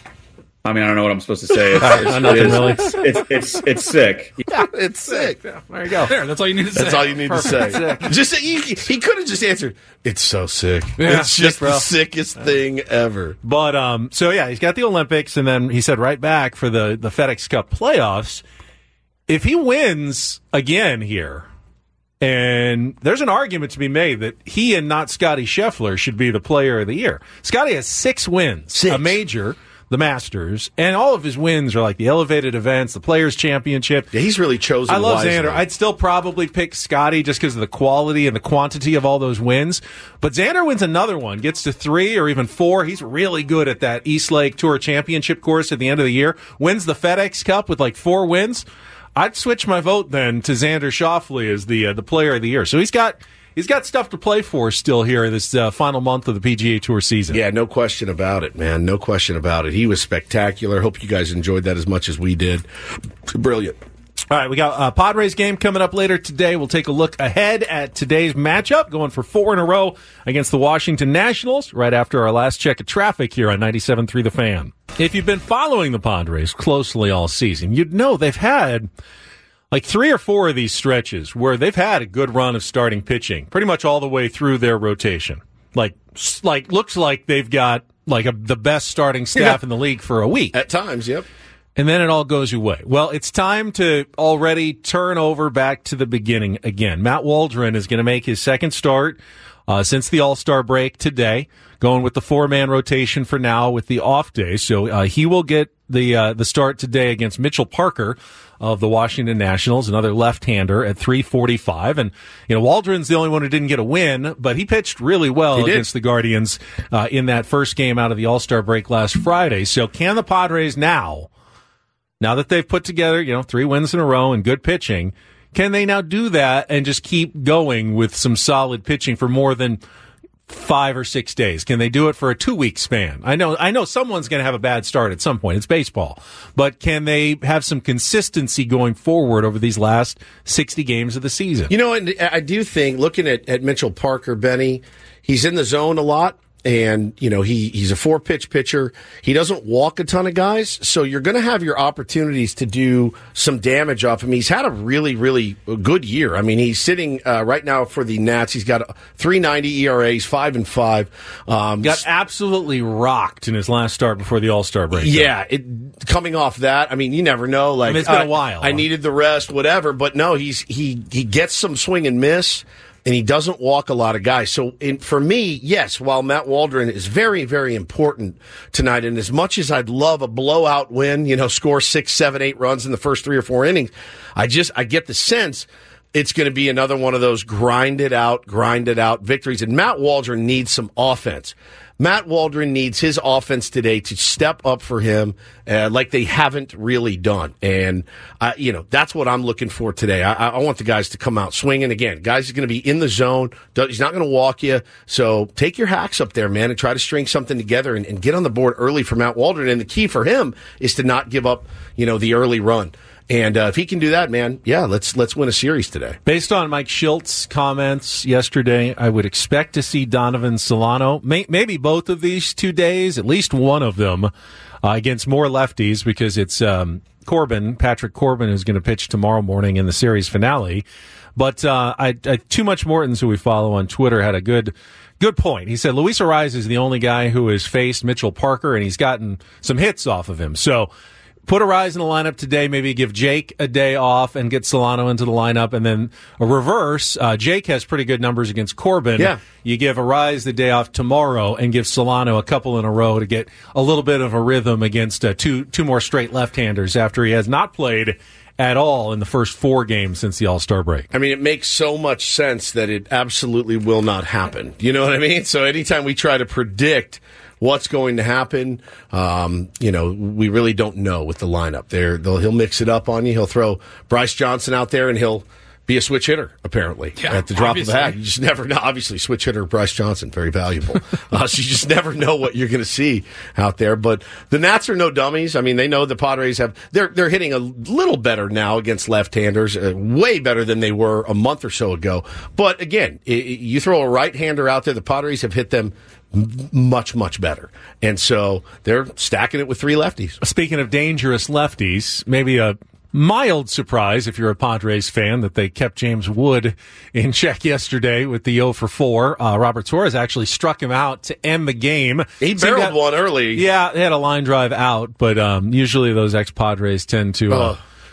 I mean, I don't know what I'm supposed to say. It's, it's, nothing, it is, really. It's, it's, it's, it's sick. Yeah, it's sick. Yeah, there you go. There, that's all you need to say. That's all you need Perfect. to say. Just he, he could have just answered, "It's so sick. Yeah, it's just sick, the sickest thing ever." But um, so yeah, he's got the Olympics, and then he said right back for the the FedEx Cup playoffs. if he wins again here, and there's an argument to be made that he and not Scotty Scheffler should be the player of the year. Scotty has six wins, six. a major, the Masters, and all of his wins are like the elevated events, the Players' Championship. Yeah, he's really chosen I love wisely. Xander. I'd still probably pick Scotty just because of the quality and the quantity of all those wins. But Xander wins another one, gets to three or even four. He's really good at that East Lake Tour Championship course at the end of the year. Wins the FedEx Cup with like four wins. I'd switch my vote then to Xander Schauffele as the uh, the player of the year. So he's got he's got stuff to play for still here in this uh, final month of the P G A Tour season. Yeah, no question about it, man. No question about it. He was spectacular. Hope you guys enjoyed that as much as we did. Brilliant. All right, we got a Padres game coming up later today. We'll take a look ahead at today's matchup, going for four in a row against the Washington Nationals, right after our last check of traffic here on ninety-seven point three The Fan. If you've been following the Padres closely all season, you'd know they've had like three or four of these stretches where they've had a good run of starting pitching, pretty much all the way through their rotation. Like, like looks like they've got like a, the best starting staff yeah. in the league for a week. At times, yep. And then it all goes away. Well, it's time to already turn over back to the beginning again. Matt Waldron is going to make his second start uh, since the All-Star break today, going with the four-man rotation for now with the off day. So uh, he will get the uh, the start today against Mitchell Parker of the Washington Nationals, another left-hander at three forty-five. And, you know, Waldron's the only one who didn't get a win, but he pitched really well He did. against the Guardians uh, in that first game out of the All-Star break last Friday. So can the Padres now, now that they've put together, you know, three wins in a row and good pitching, can they now do that and just keep going with some solid pitching for more than five or six days? Can they do it for a two-week span? I know I know someone's going to have a bad start at some point. It's baseball. But can they have some consistency going forward over these last sixty games of the season? You know, and I do think, looking at, at Mitchell Parker, Benny, he's in the zone a lot. And, you know, he, he's a four-pitch pitcher. He doesn't walk a ton of guys, so you're going to have your opportunities to do some damage off him. He's had a really, really good year. I mean, he's sitting uh, right now for the Nats. He's got a three ninety E R A. He's five and five. Um, Got absolutely rocked in his last start before the All-Star break. Yeah, it, coming off that, I mean, you never know. Like, I mean, it's been uh, a while. I needed the rest, whatever. But no, he's he he gets some swing and miss. And he doesn't walk a lot of guys. So in, for me, yes, while Matt Waldron is very, very important tonight, and as much as I'd love a blowout win, you know, score six, seven, eight runs in the first three or four innings, I just, I get the sense it's going to be another one of those grinded out, grinded out victories. And Matt Waldron needs some offense. Matt Waldron needs his offense today to step up for him uh, like they haven't really done. And, uh, you know, that's what I'm looking for today. I, I want the guys to come out swinging. Again, guys are going to be in the zone. He's not going to walk you. So take your hacks up there, man, and try to string something together and, and get on the board early for Matt Waldron. And the key for him is to not give up, you know, the early run. And uh, if he can do that, man, yeah, let's let's win a series today. Based on Mike Schilt's comments yesterday, I would expect to see Donovan Solano, may, maybe both of these two days, at least one of them, uh, against more lefties, because it's um, Corbin, Patrick Corbin, who's going to pitch tomorrow morning in the series finale. But uh, I, I, Too Much Mortons, who we follow on Twitter, had a good good point. He said Luis Arraez is the only guy who has faced Mitchell Parker, and he's gotten some hits off of him. So put Arraez in the lineup today, maybe give Jake a day off and get Solano into the lineup, and then a reverse. Uh, Jake has pretty good numbers against Corbin. Yeah. You give Arraez the day off tomorrow and give Solano a couple in a row to get a little bit of a rhythm against uh, two two more straight left-handers after he has not played at all in the first four games since the All-Star break. I mean, it makes so much sense that it absolutely will not happen. You know what I mean? So anytime we try to predict what's going to happen, um, you know, we really don't know with the lineup. There, he'll mix it up on you. He'll throw Bryce Johnson out there, and he'll be a switch hitter, apparently, yeah, at the drop obviously. of a hat. You just never know. Obviously, switch hitter Bryce Johnson, very valuable. uh, so you just never know what you're going to see out there. But the Nats are no dummies. I mean, they know the Padres have, they're, they're hitting a little better now against left-handers, uh, way better than they were a month or so ago. But again, it, you throw a right-hander out there, the Padres have hit them much, much better. And so they're stacking it with three lefties. Speaking of dangerous lefties, maybe a mild surprise if you're a Padres fan that they kept James Wood in check yesterday with the oh for four. Uh, Robert Suarez actually struck him out to end the game. He barreled that, one early. Yeah, they had a line drive out, but um, usually those ex-Padres tend to uh,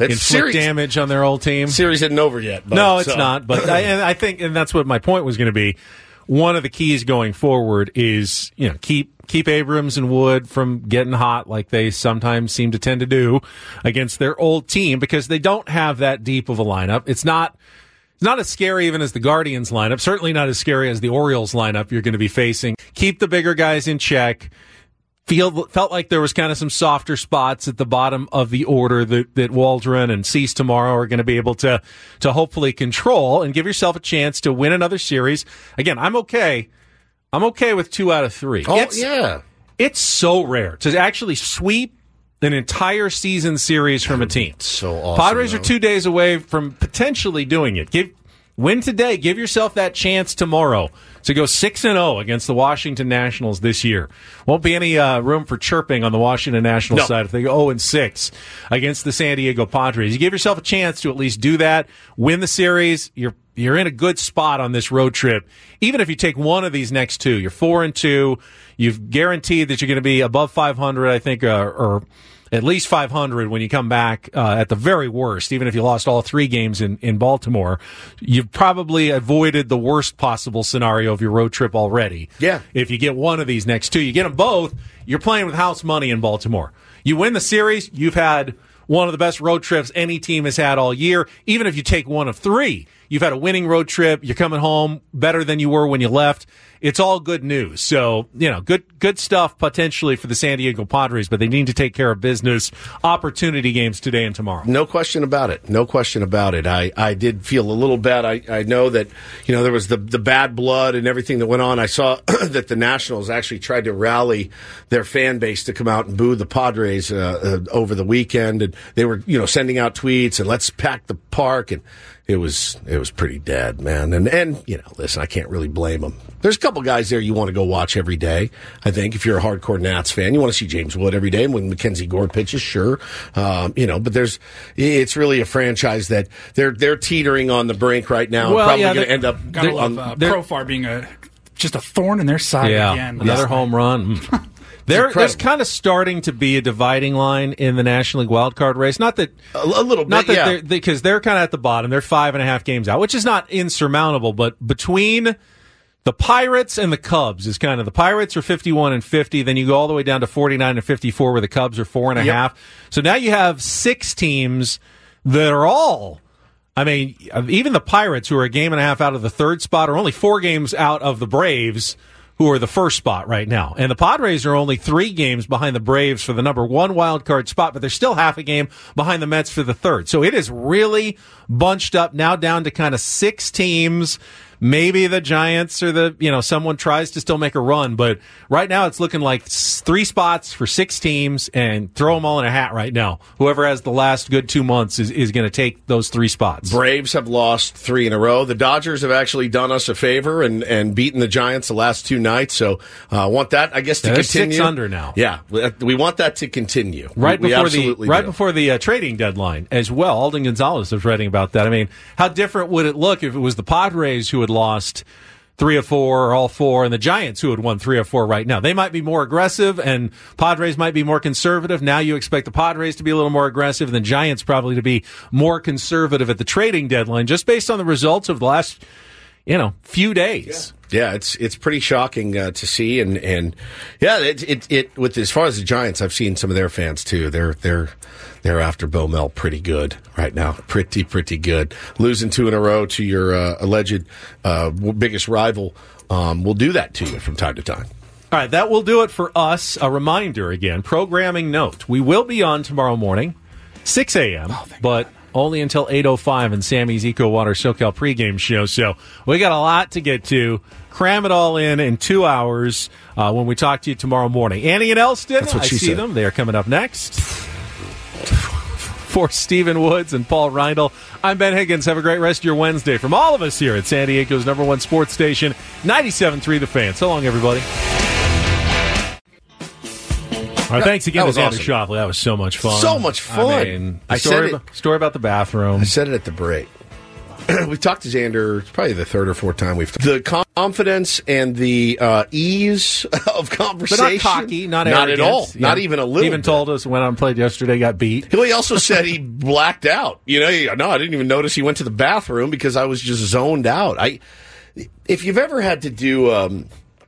It's inflict series, damage on their old team. Series isn't over yet. But, no, it's so. not. But I, and I think, and that's what my point was going to be. One of the keys going forward is, you know, keep keep Abrams and Wood from getting hot like they sometimes seem to tend to do against their old team, because they don't have that deep of a lineup. It's not it's not as scary even as the Guardians lineup. Certainly not as scary as the Orioles lineup you're going to be facing. Keep the bigger guys in check. Feel, felt like there was kind of some softer spots at the bottom of the order that, that Waldron and Cease tomorrow are going to be able to, to hopefully control and give yourself a chance to win another series. Again, I'm okay. I'm okay with two out of three. Oh, it's, yeah. It's so rare to actually sweep an entire season series from a team. So awesome. Padres though. are two days away from potentially doing it. Give, win today. Give yourself that chance tomorrow to go six and oh against the Washington Nationals this year. Won't be any uh, room for chirping on the Washington Nationals No. side if they go oh and six against the San Diego Padres. You give yourself a chance to at least do that, win the series. You're you're in a good spot on this road trip. Even if you take one of these next two, you're four and two. You've guaranteed that you're going to be above five hundred, I think, uh, or at least five hundred when you come back, uh, at the very worst. Even if you lost all three games in, in Baltimore, you've probably avoided the worst possible scenario of your road trip already. Yeah. If you get one of these next two, you get them both, you're playing with house money in Baltimore. You win the series, you've had one of the best road trips any team has had all year. Even if you take one of three, you've had a winning road trip, you're coming home better than you were when you left. It's all good news. So, you know, good good stuff potentially for the San Diego Padres, but they need to take care of business. Opportunity games today and tomorrow. No question about it. No question about it. I, I did feel a little bad. I, I know that, you know, there was the, the bad blood and everything that went on. I saw that the Nationals actually tried to rally their fan base to come out and boo the Padres uh, uh, over the weekend. And they were, you know, sending out tweets and let's pack the park. And it was it was pretty dead, man. And, and you know, listen, I can't really blame them. There's a couple guys there you want to go watch every day, I think, if you're a hardcore Nats fan. You want to see James Wood every day. And when Mackenzie Gore pitches, sure. Um, you know, but there's it's really a franchise that they're they're teetering on the brink right now. Well, probably yeah, going to end up Gotta on, love uh, Profar being a just a thorn in their side yeah, again. another Yeah. home run. Mm. There, there's kind of starting to be a dividing line in the National League wildcard race. Not that a, a little bit, not that yeah. they're, because they're kind of at the bottom. They're five and a half games out, which is not insurmountable. But between the Pirates and the Cubs is kind of the Pirates are fifty-one and fifty. Then you go all the way down to forty-nine and fifty-four, where the Cubs are four and a Yep. half. So now you have six teams that are all. I mean, even the Pirates, who are a game and a half out of the third spot, are only four games out of the Braves, who are the first spot right now. And the Padres are only three games behind the Braves for the number one wild card spot, but they're still half a game behind the Mets for the third. So it is really bunched up now down to kind of six teams. Maybe the Giants or the, you know, someone tries to still make a run, but right now it's looking like three spots for six teams, and throw them all in a hat right now. Whoever has the last good two months is, is going to take those three spots. Braves have lost three in a row. The Dodgers have actually done us a favor and, and beaten the Giants the last two nights. So I uh, want that, I guess, to yeah, continue. Six under now. Yeah, we want that to continue. Right we, before we the absolutely right do. before the uh, trading deadline as well. Alden Gonzalez was writing about that. I mean, how different would it look if it was the Padres who had lost three or four or all four, and the Giants who had won three or four right now? They might be more aggressive, and Padres might be more conservative. Now you expect the Padres to be a little more aggressive, and the Giants probably to be more conservative at the trading deadline, just based on the results of the last, you know, few days. Yeah. Yeah, it's it's pretty shocking uh, to see, and, and yeah, it, it it with as far as the Giants, I've seen some of their fans too. They're they're they're after Bo Mel pretty good right now, pretty pretty good. Losing two in a row to your uh, alleged uh, biggest rival um, will do that to you from time to time. All right, that will do it for us. A reminder again, programming note: we will be on tomorrow morning, six a.m., oh, but God. Only until eight oh five in Sammy's Eco Water SoCal pregame show. So we got a lot to get to. Cram it all in in two hours uh, when we talk to you tomorrow morning. Annie and Elston, That's what I she see said. them. They are coming up next. For Stephen Woods and Paul Reindl, I'm Ben Higgins. Have a great rest of your Wednesday. From all of us here at San Diego's number one sports station, ninety-seven point three The Fan. So long, everybody. All right, thanks again to Xander awesome. Schauffele. That was so much fun. So much fun. I mean, the I story, said it, about, story about the bathroom. I said it at the break. we've talked to Xander. It's probably the third or fourth time we've talked. The confidence and the uh, ease of conversation. But not cocky, not Not arrogant. at all. Yeah. Not even a little He even bit. told us when I played yesterday, got beat. He also said he blacked out. You know, he, no, I didn't even notice he went to the bathroom because I was just zoned out. I, if you've ever had to do, um,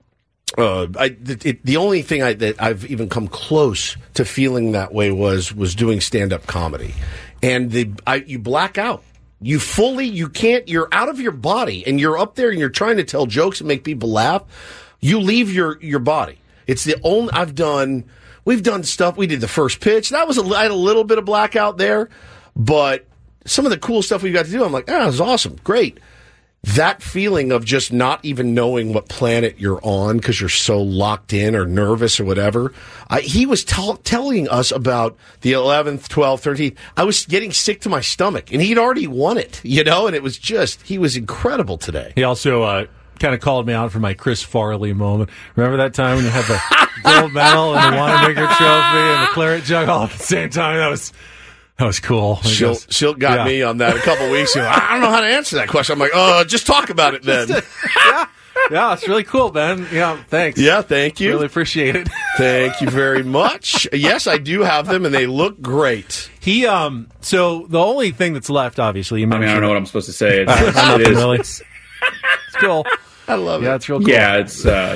uh, I, it, it, the only thing I, that I've even come close to feeling that way was was doing stand up comedy, and the I, you black out. You fully, you can't, you're out of your body and you're up there and you're trying to tell jokes and make people laugh. You leave your, your body. It's the only, I've done, we've done stuff. We did the first pitch. That was a, I had a little bit of blackout there, but some of the cool stuff we got to do, I'm like, ah, it was awesome. Great. That feeling of just not even knowing what planet you're on because you're so locked in or nervous or whatever. I, he was tell, telling us about the eleventh, twelfth, thirteenth. I was getting sick to my stomach, and he'd already won it, you know, and it was just, he was incredible today. He also uh, kind of called me out for my Chris Farley moment. Remember that time when you had the gold medal and the Wanamaker trophy and the claret jug all at the same time? That was... That was cool. She'll, she'll got yeah. me on that a couple weeks ago. I don't know how to answer that question. I'm like, oh, just talk about it then. yeah, yeah, it's really cool, Ben. Yeah, thanks. Yeah, thank you. Really appreciate it. Thank you very much. Yes, I do have them, and they look great. He, um, so the only thing that's left, obviously, you I mean, I don't know what I'm supposed to say. It's, Uh, it's, nothing it is, really. it's, It's cool. I love yeah, it. it's real cool. yeah, it's. Uh,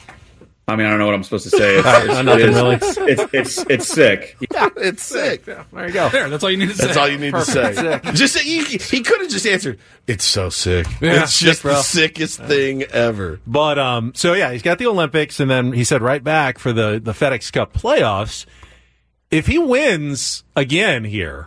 I mean, I don't know what I'm supposed to say. It's, it's, Nothing it is, really. it's, it's it's it's sick. Yeah, it's sick. Yeah, there you go. There, that's all you need to say. That's all you need Perfect. to say. Just he, he could have just answered, "It's so sick. Yeah, it's just sick, bro. the sickest thing ever." But um, so yeah, he's got the Olympics, and then he said right back for the the FedEx Cup playoffs. If he wins again here,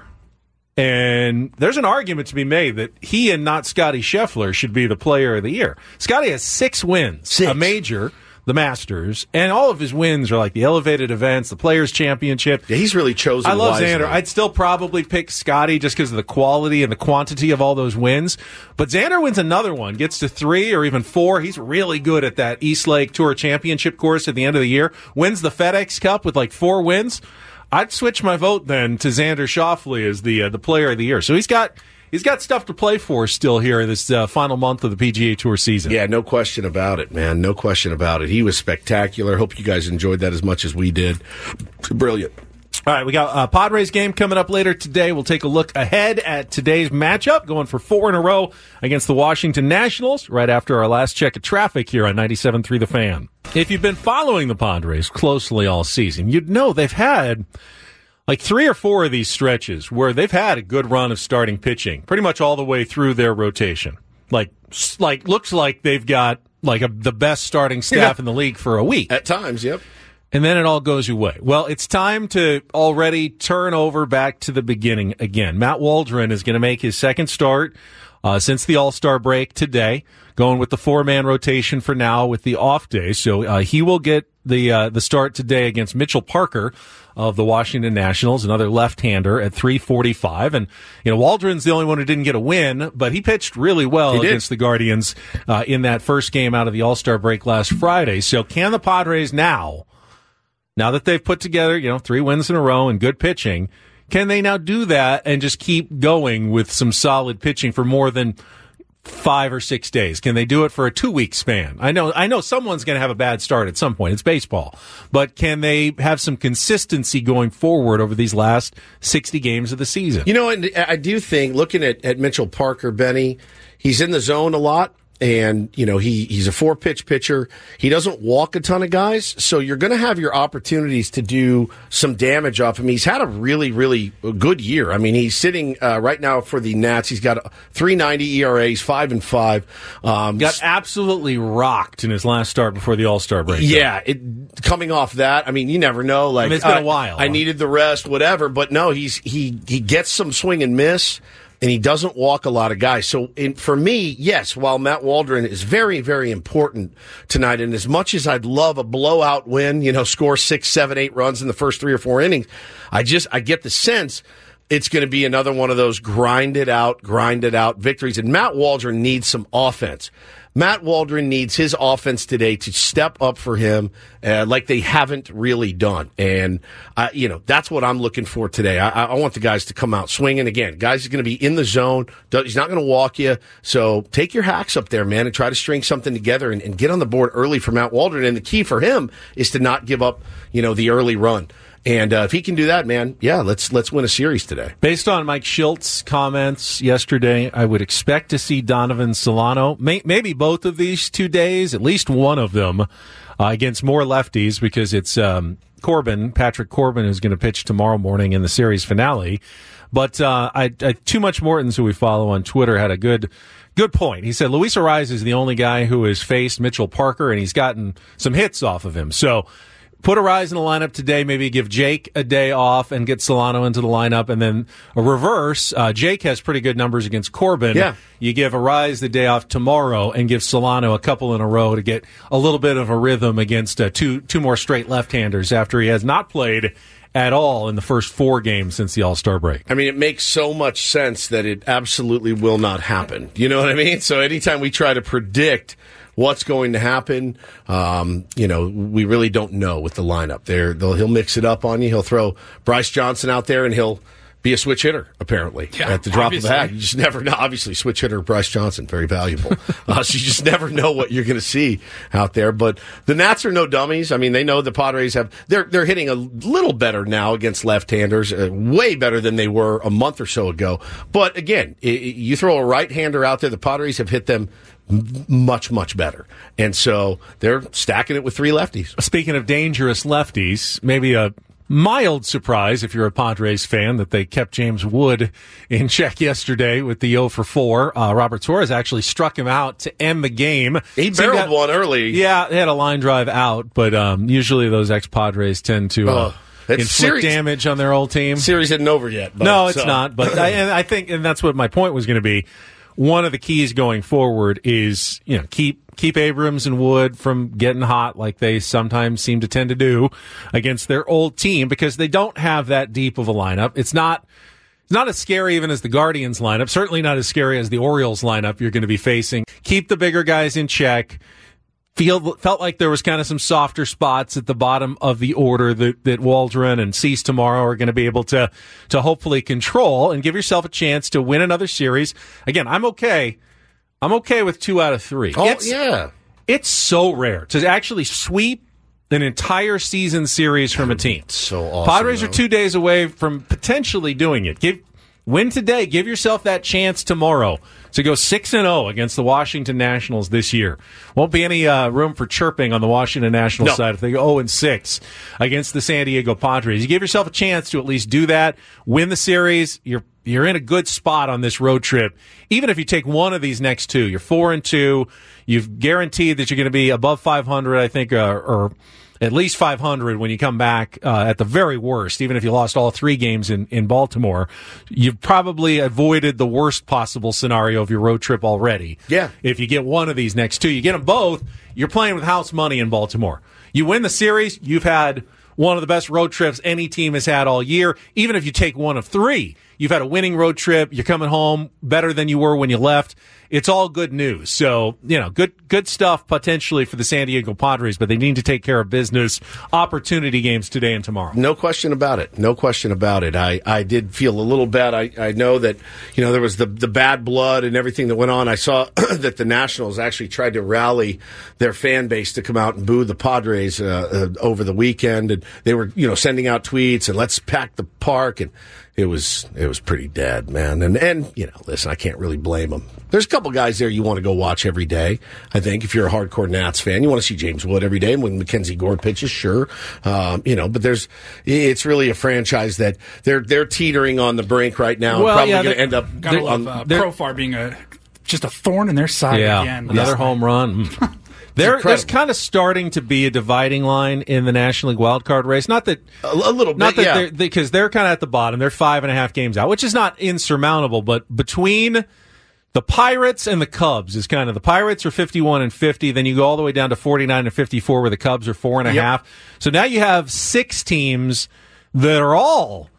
and there's an argument to be made that he and not Scotty Scheffler should be the player of the year. Scotty has six wins, Six. a major, the Masters, and all of his wins are like the elevated events, the Players Championship. Yeah, he's really chosen. I love wisely. Xander. I'd still probably pick Scotty just because of the quality and the quantity of all those wins. But Xander wins another one, gets to three or even four. He's really good at that East Lake Tour Championship course at the end of the year. Wins the FedEx Cup with like four wins. I'd switch my vote then to Xander Schauffele as the uh, the player of the year. So he's got he's got stuff to play for still here in this uh, final month of the P G A Tour season. Yeah, no question about it, man. No question about it. He was spectacular. Hope you guys enjoyed that as much as we did. Brilliant. All right, we got a Padres game coming up later today. We'll take a look ahead at today's matchup, going for four in a row against the Washington Nationals, right after our last check of traffic here on ninety-seven point three The Fan. If you've been following the Padres closely all season, you'd know they've had like three or four of these stretches where they've had a good run of starting pitching, pretty much all the way through their rotation. Like, like looks like they've got like a, the best starting staff Yeah. in the league for a week. At times, yep. And then it all goes away. Well, it's time to already turn over back to the beginning again. Matt Waldron is going to make his second start uh, since the All-Star break today, going with the four-man rotation for now with the off day. So uh, he will get the uh, the start today against Mitchell Parker of the Washington Nationals, another left-hander at three forty-five. And, you know, Waldron's the only one who didn't get a win, but he pitched really well He did. against the Guardians uh, in that first game out of the All-Star break last Friday. So can the Padres now, now that they've put together, you know, three wins in a row and good pitching, can they now do that and just keep going with some solid pitching for more than five or six days? Can they do it for a two-week span? I know, I know someone's going to have a bad start at some point. It's baseball. But can they have some consistency going forward over these last sixty games of the season? You know, and I do think, looking at, at Mitchell Parker, Benny, he's in the zone a lot. And, you know, he, he's a four-pitch pitcher. He doesn't walk a ton of guys, so you're going to have your opportunities to do some damage off him. He's had a really, really good year. I mean, he's sitting uh, right now for the Nats. He's got a three ninety E R A. He's five and five. Um, Got absolutely rocked in his last start before the All-Star break. Yeah, it, coming off that, I mean, you never know. Like, I mean, it's been uh, a while. I needed the rest, whatever. But no, he's he he gets some swing and miss, and he doesn't walk a lot of guys. So in, for me, yes, while Matt Waldron is very, very important tonight, and as much as I'd love a blowout win, you know, score six, seven, eight runs in the first three or four innings, I just I get the sense it's going to be another one of those grind it out, grind it out victories. And Matt Waldron needs some offense. Matt Waldron needs his offense today to step up for him uh, like they haven't really done. And, uh, you know, that's what I'm looking for today. I, I want the guys to come out swinging. Again, guys are going to be in the zone. He's not going to walk you. So take your hacks up there, man, and try to string something together and, and get on the board early for Matt Waldron. And the key for him is to not give up, you know, the early run. And uh, if he can do that, man, yeah, let's let's win a series today. Based on Mike Schilt's comments yesterday, I would expect to see Donovan Solano, may, maybe both of these two days, at least one of them, uh, against more lefties, because it's um, Corbin, Patrick Corbin, who's going to pitch tomorrow morning in the series finale. But uh, I, I, Too Much Mortons, who we follow on Twitter, had a good good point. He said Luis Arraez is the only guy who has faced Mitchell Parker, and he's gotten some hits off of him. So put Arraez in the lineup today, maybe give Jake a day off and get Solano into the lineup, and then a reverse. Uh, Jake has pretty good numbers against Corbin. Yeah. You give Arraez the day off tomorrow and give Solano a couple in a row to get a little bit of a rhythm against uh, two two more straight left-handers after he has not played at all in the first four games since the All-Star break. I mean, it makes so much sense that it absolutely will not happen. You know what I mean? So anytime we try to predict what's going to happen, um, you know, we really don't know with the lineup. There, he'll mix it up on you. He'll throw Bryce Johnson out there, and he'll be a switch hitter, apparently, yeah, at the drop obviously. of a hat. You just never know. Obviously, switch hitter Bryce Johnson, very valuable. uh, so you just never know what you're going to see out there. But the Nats are no dummies. I mean, they know the Padres have, they're, they're hitting a little better now against left-handers, uh, way better than they were a month or so ago. But again, it, you throw a right-hander out there, the Padres have hit them much, much better. And so they're stacking it with three lefties. Speaking of dangerous lefties, maybe a mild surprise if you're a Padres fan that they kept James Wood in check yesterday with the oh for four. Uh, Robert Torres actually struck him out to end the game. He barreled one early. Yeah, they had a line drive out, but um, usually those ex-Padres tend to uh, oh, inflict series, damage on their old team. Series isn't over yet. But, no, it's so. not. But I, and I think, and that's what my point was going to be. One of the keys going forward is, you know, keep keep Abrams and Wood from getting hot like they sometimes seem to tend to do against their old team, because they don't have that deep of a lineup. It's not it's not as scary even as the Guardians lineup, certainly not as scary as the Orioles lineup you're going to be facing. Keep the bigger guys in check. Feel, felt like there was kind of some softer spots at the bottom of the order that, that Waldron and Cease tomorrow are going to be able to to hopefully control, and give yourself a chance to win another series. Again, I'm okay. I'm okay with two out of three. Oh, it's, yeah. It's so rare to actually sweep an entire season series from a team. So awesome. Padres though. are two days away from potentially doing it. Give Win today. Give yourself that chance tomorrow to go six and oh against the Washington Nationals this year. Won't be any uh, room for chirping on the Washington Nationals no. side if they go oh and six against the San Diego Padres. You give yourself a chance to at least do that, win the series. You're you're in a good spot on this road trip. Even if you take one of these next two, you're four and two. You've guaranteed that you're going to be above five hundred, I think, uh, or at least five hundred when you come back uh, at the very worst. Even if you lost all three games in, in Baltimore, you've probably avoided the worst possible scenario of your road trip already. Yeah. If you get one of these next two, you get them both, you're playing with house money in Baltimore. You win the series, you've had one of the best road trips any team has had all year. Even if you take one of three, you've had a winning road trip. You're coming home better than you were when you left. It's all good news. So, you know, good good stuff potentially for the San Diego Padres, but they need to take care of business. Opportunity games today and tomorrow. No question about it. No question about it. I, I did feel a little bad. I, I know that, you know, there was the, the bad blood and everything that went on. I saw that the Nationals actually tried to rally their fan base to come out and boo the Padres uh, uh, over the weekend. And they were, you know, sending out tweets and let's pack the park. And it was it was pretty dead, man. And, and you know, listen, I can't really blame them. There's a couple guys there you want to go watch every day. I think if you're a hardcore Nats fan, you want to see James Wood every day. When Mackenzie Gore pitches, sure, um, you know. But there's, it's really a franchise that they're they're teetering on the brink right now. Well, probably yeah, going to end up. Gotta love uh, Profar being a just a thorn in their side yeah, again. Another Yeah. home run. There, there's kind of starting to be a dividing line in the National League wildcard race. Not that a, a little bit, not that yeah, they're, because they're kind of at the bottom. They're five and a half games out, which is not insurmountable. But between the Pirates and the Cubs is kind of the Pirates are fifty-one and fifty. Then you go all the way down to forty-nine and fifty-four, where the Cubs are four and a Yep. half. So now you have six teams that are all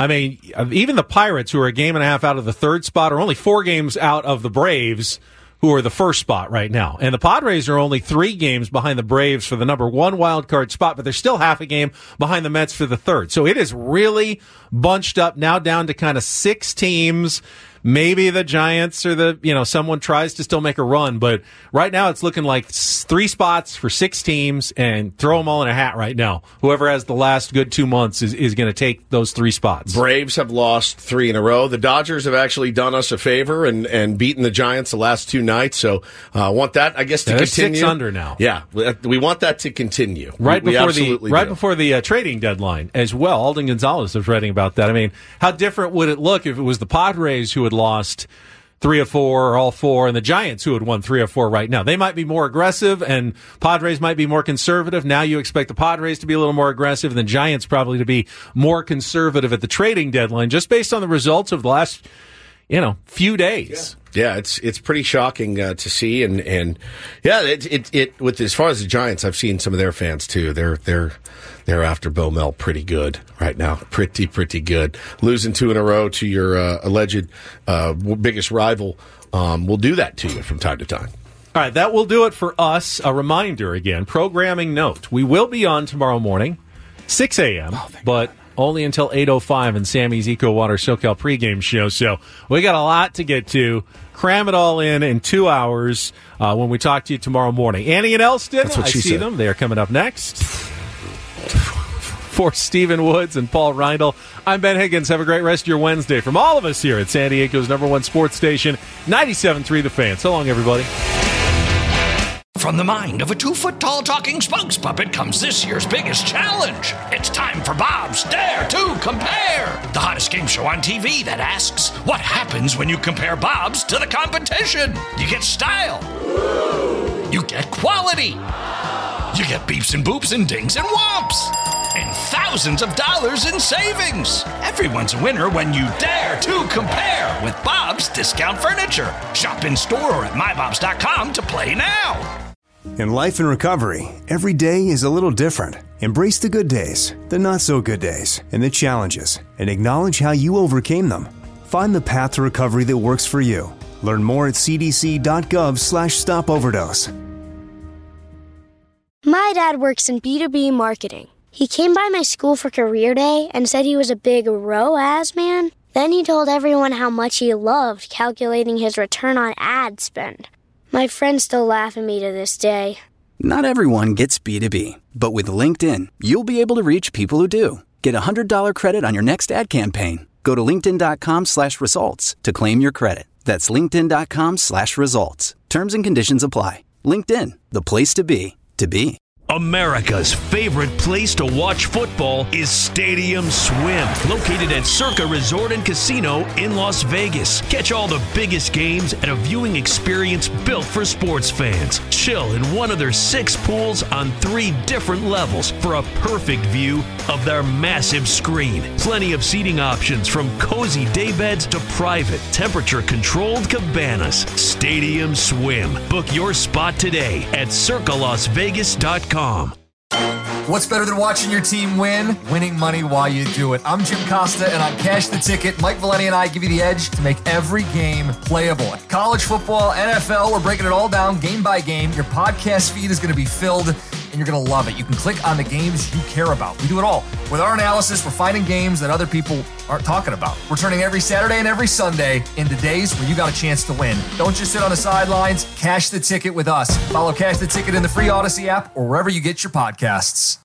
I mean, even the Pirates, who are a game and a half out of the third spot, are only four games out of the Braves, who are the first spot right now. And the Padres are only three games behind the Braves for the number one wild card spot, but they're still half a game behind the Mets for the third. So it is really bunched up now down to kind of six teams. Maybe the Giants or the, you know, someone tries to still make a run, but right now it's looking like three spots for six teams and throw them all in a hat right now. Whoever has the last good two months is, is going to take those three spots. Braves have lost three in a row. The Dodgers have actually done us a favor and, and beaten the Giants the last two nights. So I uh, want that, I guess, to yeah, continue. Six under now. Yeah, we want that to continue. Right we, before we the right do. before the uh, trading deadline as well. Alden Gonzalez was writing about that. I mean, how different would it look if it was the Padres who had lost three or four or all four, and the Giants who had won three or four right now? They might be more aggressive, and Padres might be more conservative. Now you expect the Padres to be a little more aggressive, and the Giants probably to be more conservative at the trading deadline, just based on the results of the last, you know, few days. Yeah. Yeah, it's it's pretty shocking uh, to see, and, and yeah, it, it it with as far as the Giants, I've seen some of their fans too. They're they're they're after Bo Mel pretty good right now, pretty pretty good. Losing two in a row to your uh, alleged uh, biggest rival um, will do that to you from time to time. All right, that will do it for us. A reminder again, programming note: we will be on tomorrow morning, six a.m., oh, but God. Only until eight oh five in Sammy's Eco Water SoCal pregame show. So we got a lot to get to. Cram it all in in two hours uh, when we talk to you tomorrow morning. Annie and Elston, That's what I she see said. them. They are coming up next. For Stephen Woods and Paul Reindl, I'm Ben Higgins. Have a great rest of your Wednesday. From all of us here at San Diego's number one sports station, ninety-seven point three The Fan. So long, everybody. From the mind of a two-foot-tall talking spokes puppet comes this year's biggest challenge. It's time for Bob's Dare to Compare, the hottest game show on T V that asks, what happens when you compare Bob's to the competition? You get style. You get quality. You get beeps and boops and dings and whomps. And thousands of dollars in savings. Everyone's a winner when you dare to compare with Bob's Discount Furniture. Shop in store or at my bobs dot com to play now. In life and recovery, every day is a little different. Embrace the good days, the not so good days, and the challenges, and acknowledge how you overcame them. Find the path to recovery that works for you. Learn more at c d c dot gov slash stop overdose. My dad works in B two B marketing. He came by my school for career day and said he was a big R O A S man. Then he told everyone how much he loved calculating his return on ad spend. My friends still laugh at me to this day. Not everyone gets B two B, but with LinkedIn, you'll be able to reach people who do. Get a one hundred dollars credit on your next ad campaign. Go to linkedin.com slash results to claim your credit. That's linkedin.com slash results. Terms and conditions apply. LinkedIn, the place to be, to be. America's favorite place to watch football is Stadium Swim, located at Circa Resort and Casino in Las Vegas. Catch all the biggest games at a viewing experience built for sports fans. Chill in one of their six pools on three different levels for a perfect view of their massive screen. Plenty of seating options from cozy daybeds to private, temperature-controlled cabanas. Stadium Swim. Book your spot today at circa las vegas dot com. What's better than watching your team win? Winning money while you do it. I'm Jim Costa, and on Cash the Ticket, Mike Valeni and I give you the edge to make every game playable. College football, N F L, we're breaking it all down game by game. Your podcast feed is going to be filled, and you're going to love it. You can click on the games you care about. We do it all. With our analysis, we're finding games that other people aren't talking about. We're turning every Saturday and every Sunday into days where you got a chance to win. Don't just sit on the sidelines. Cash the Ticket with us. Follow Cash the Ticket in the free Odyssey app or wherever you get your podcasts.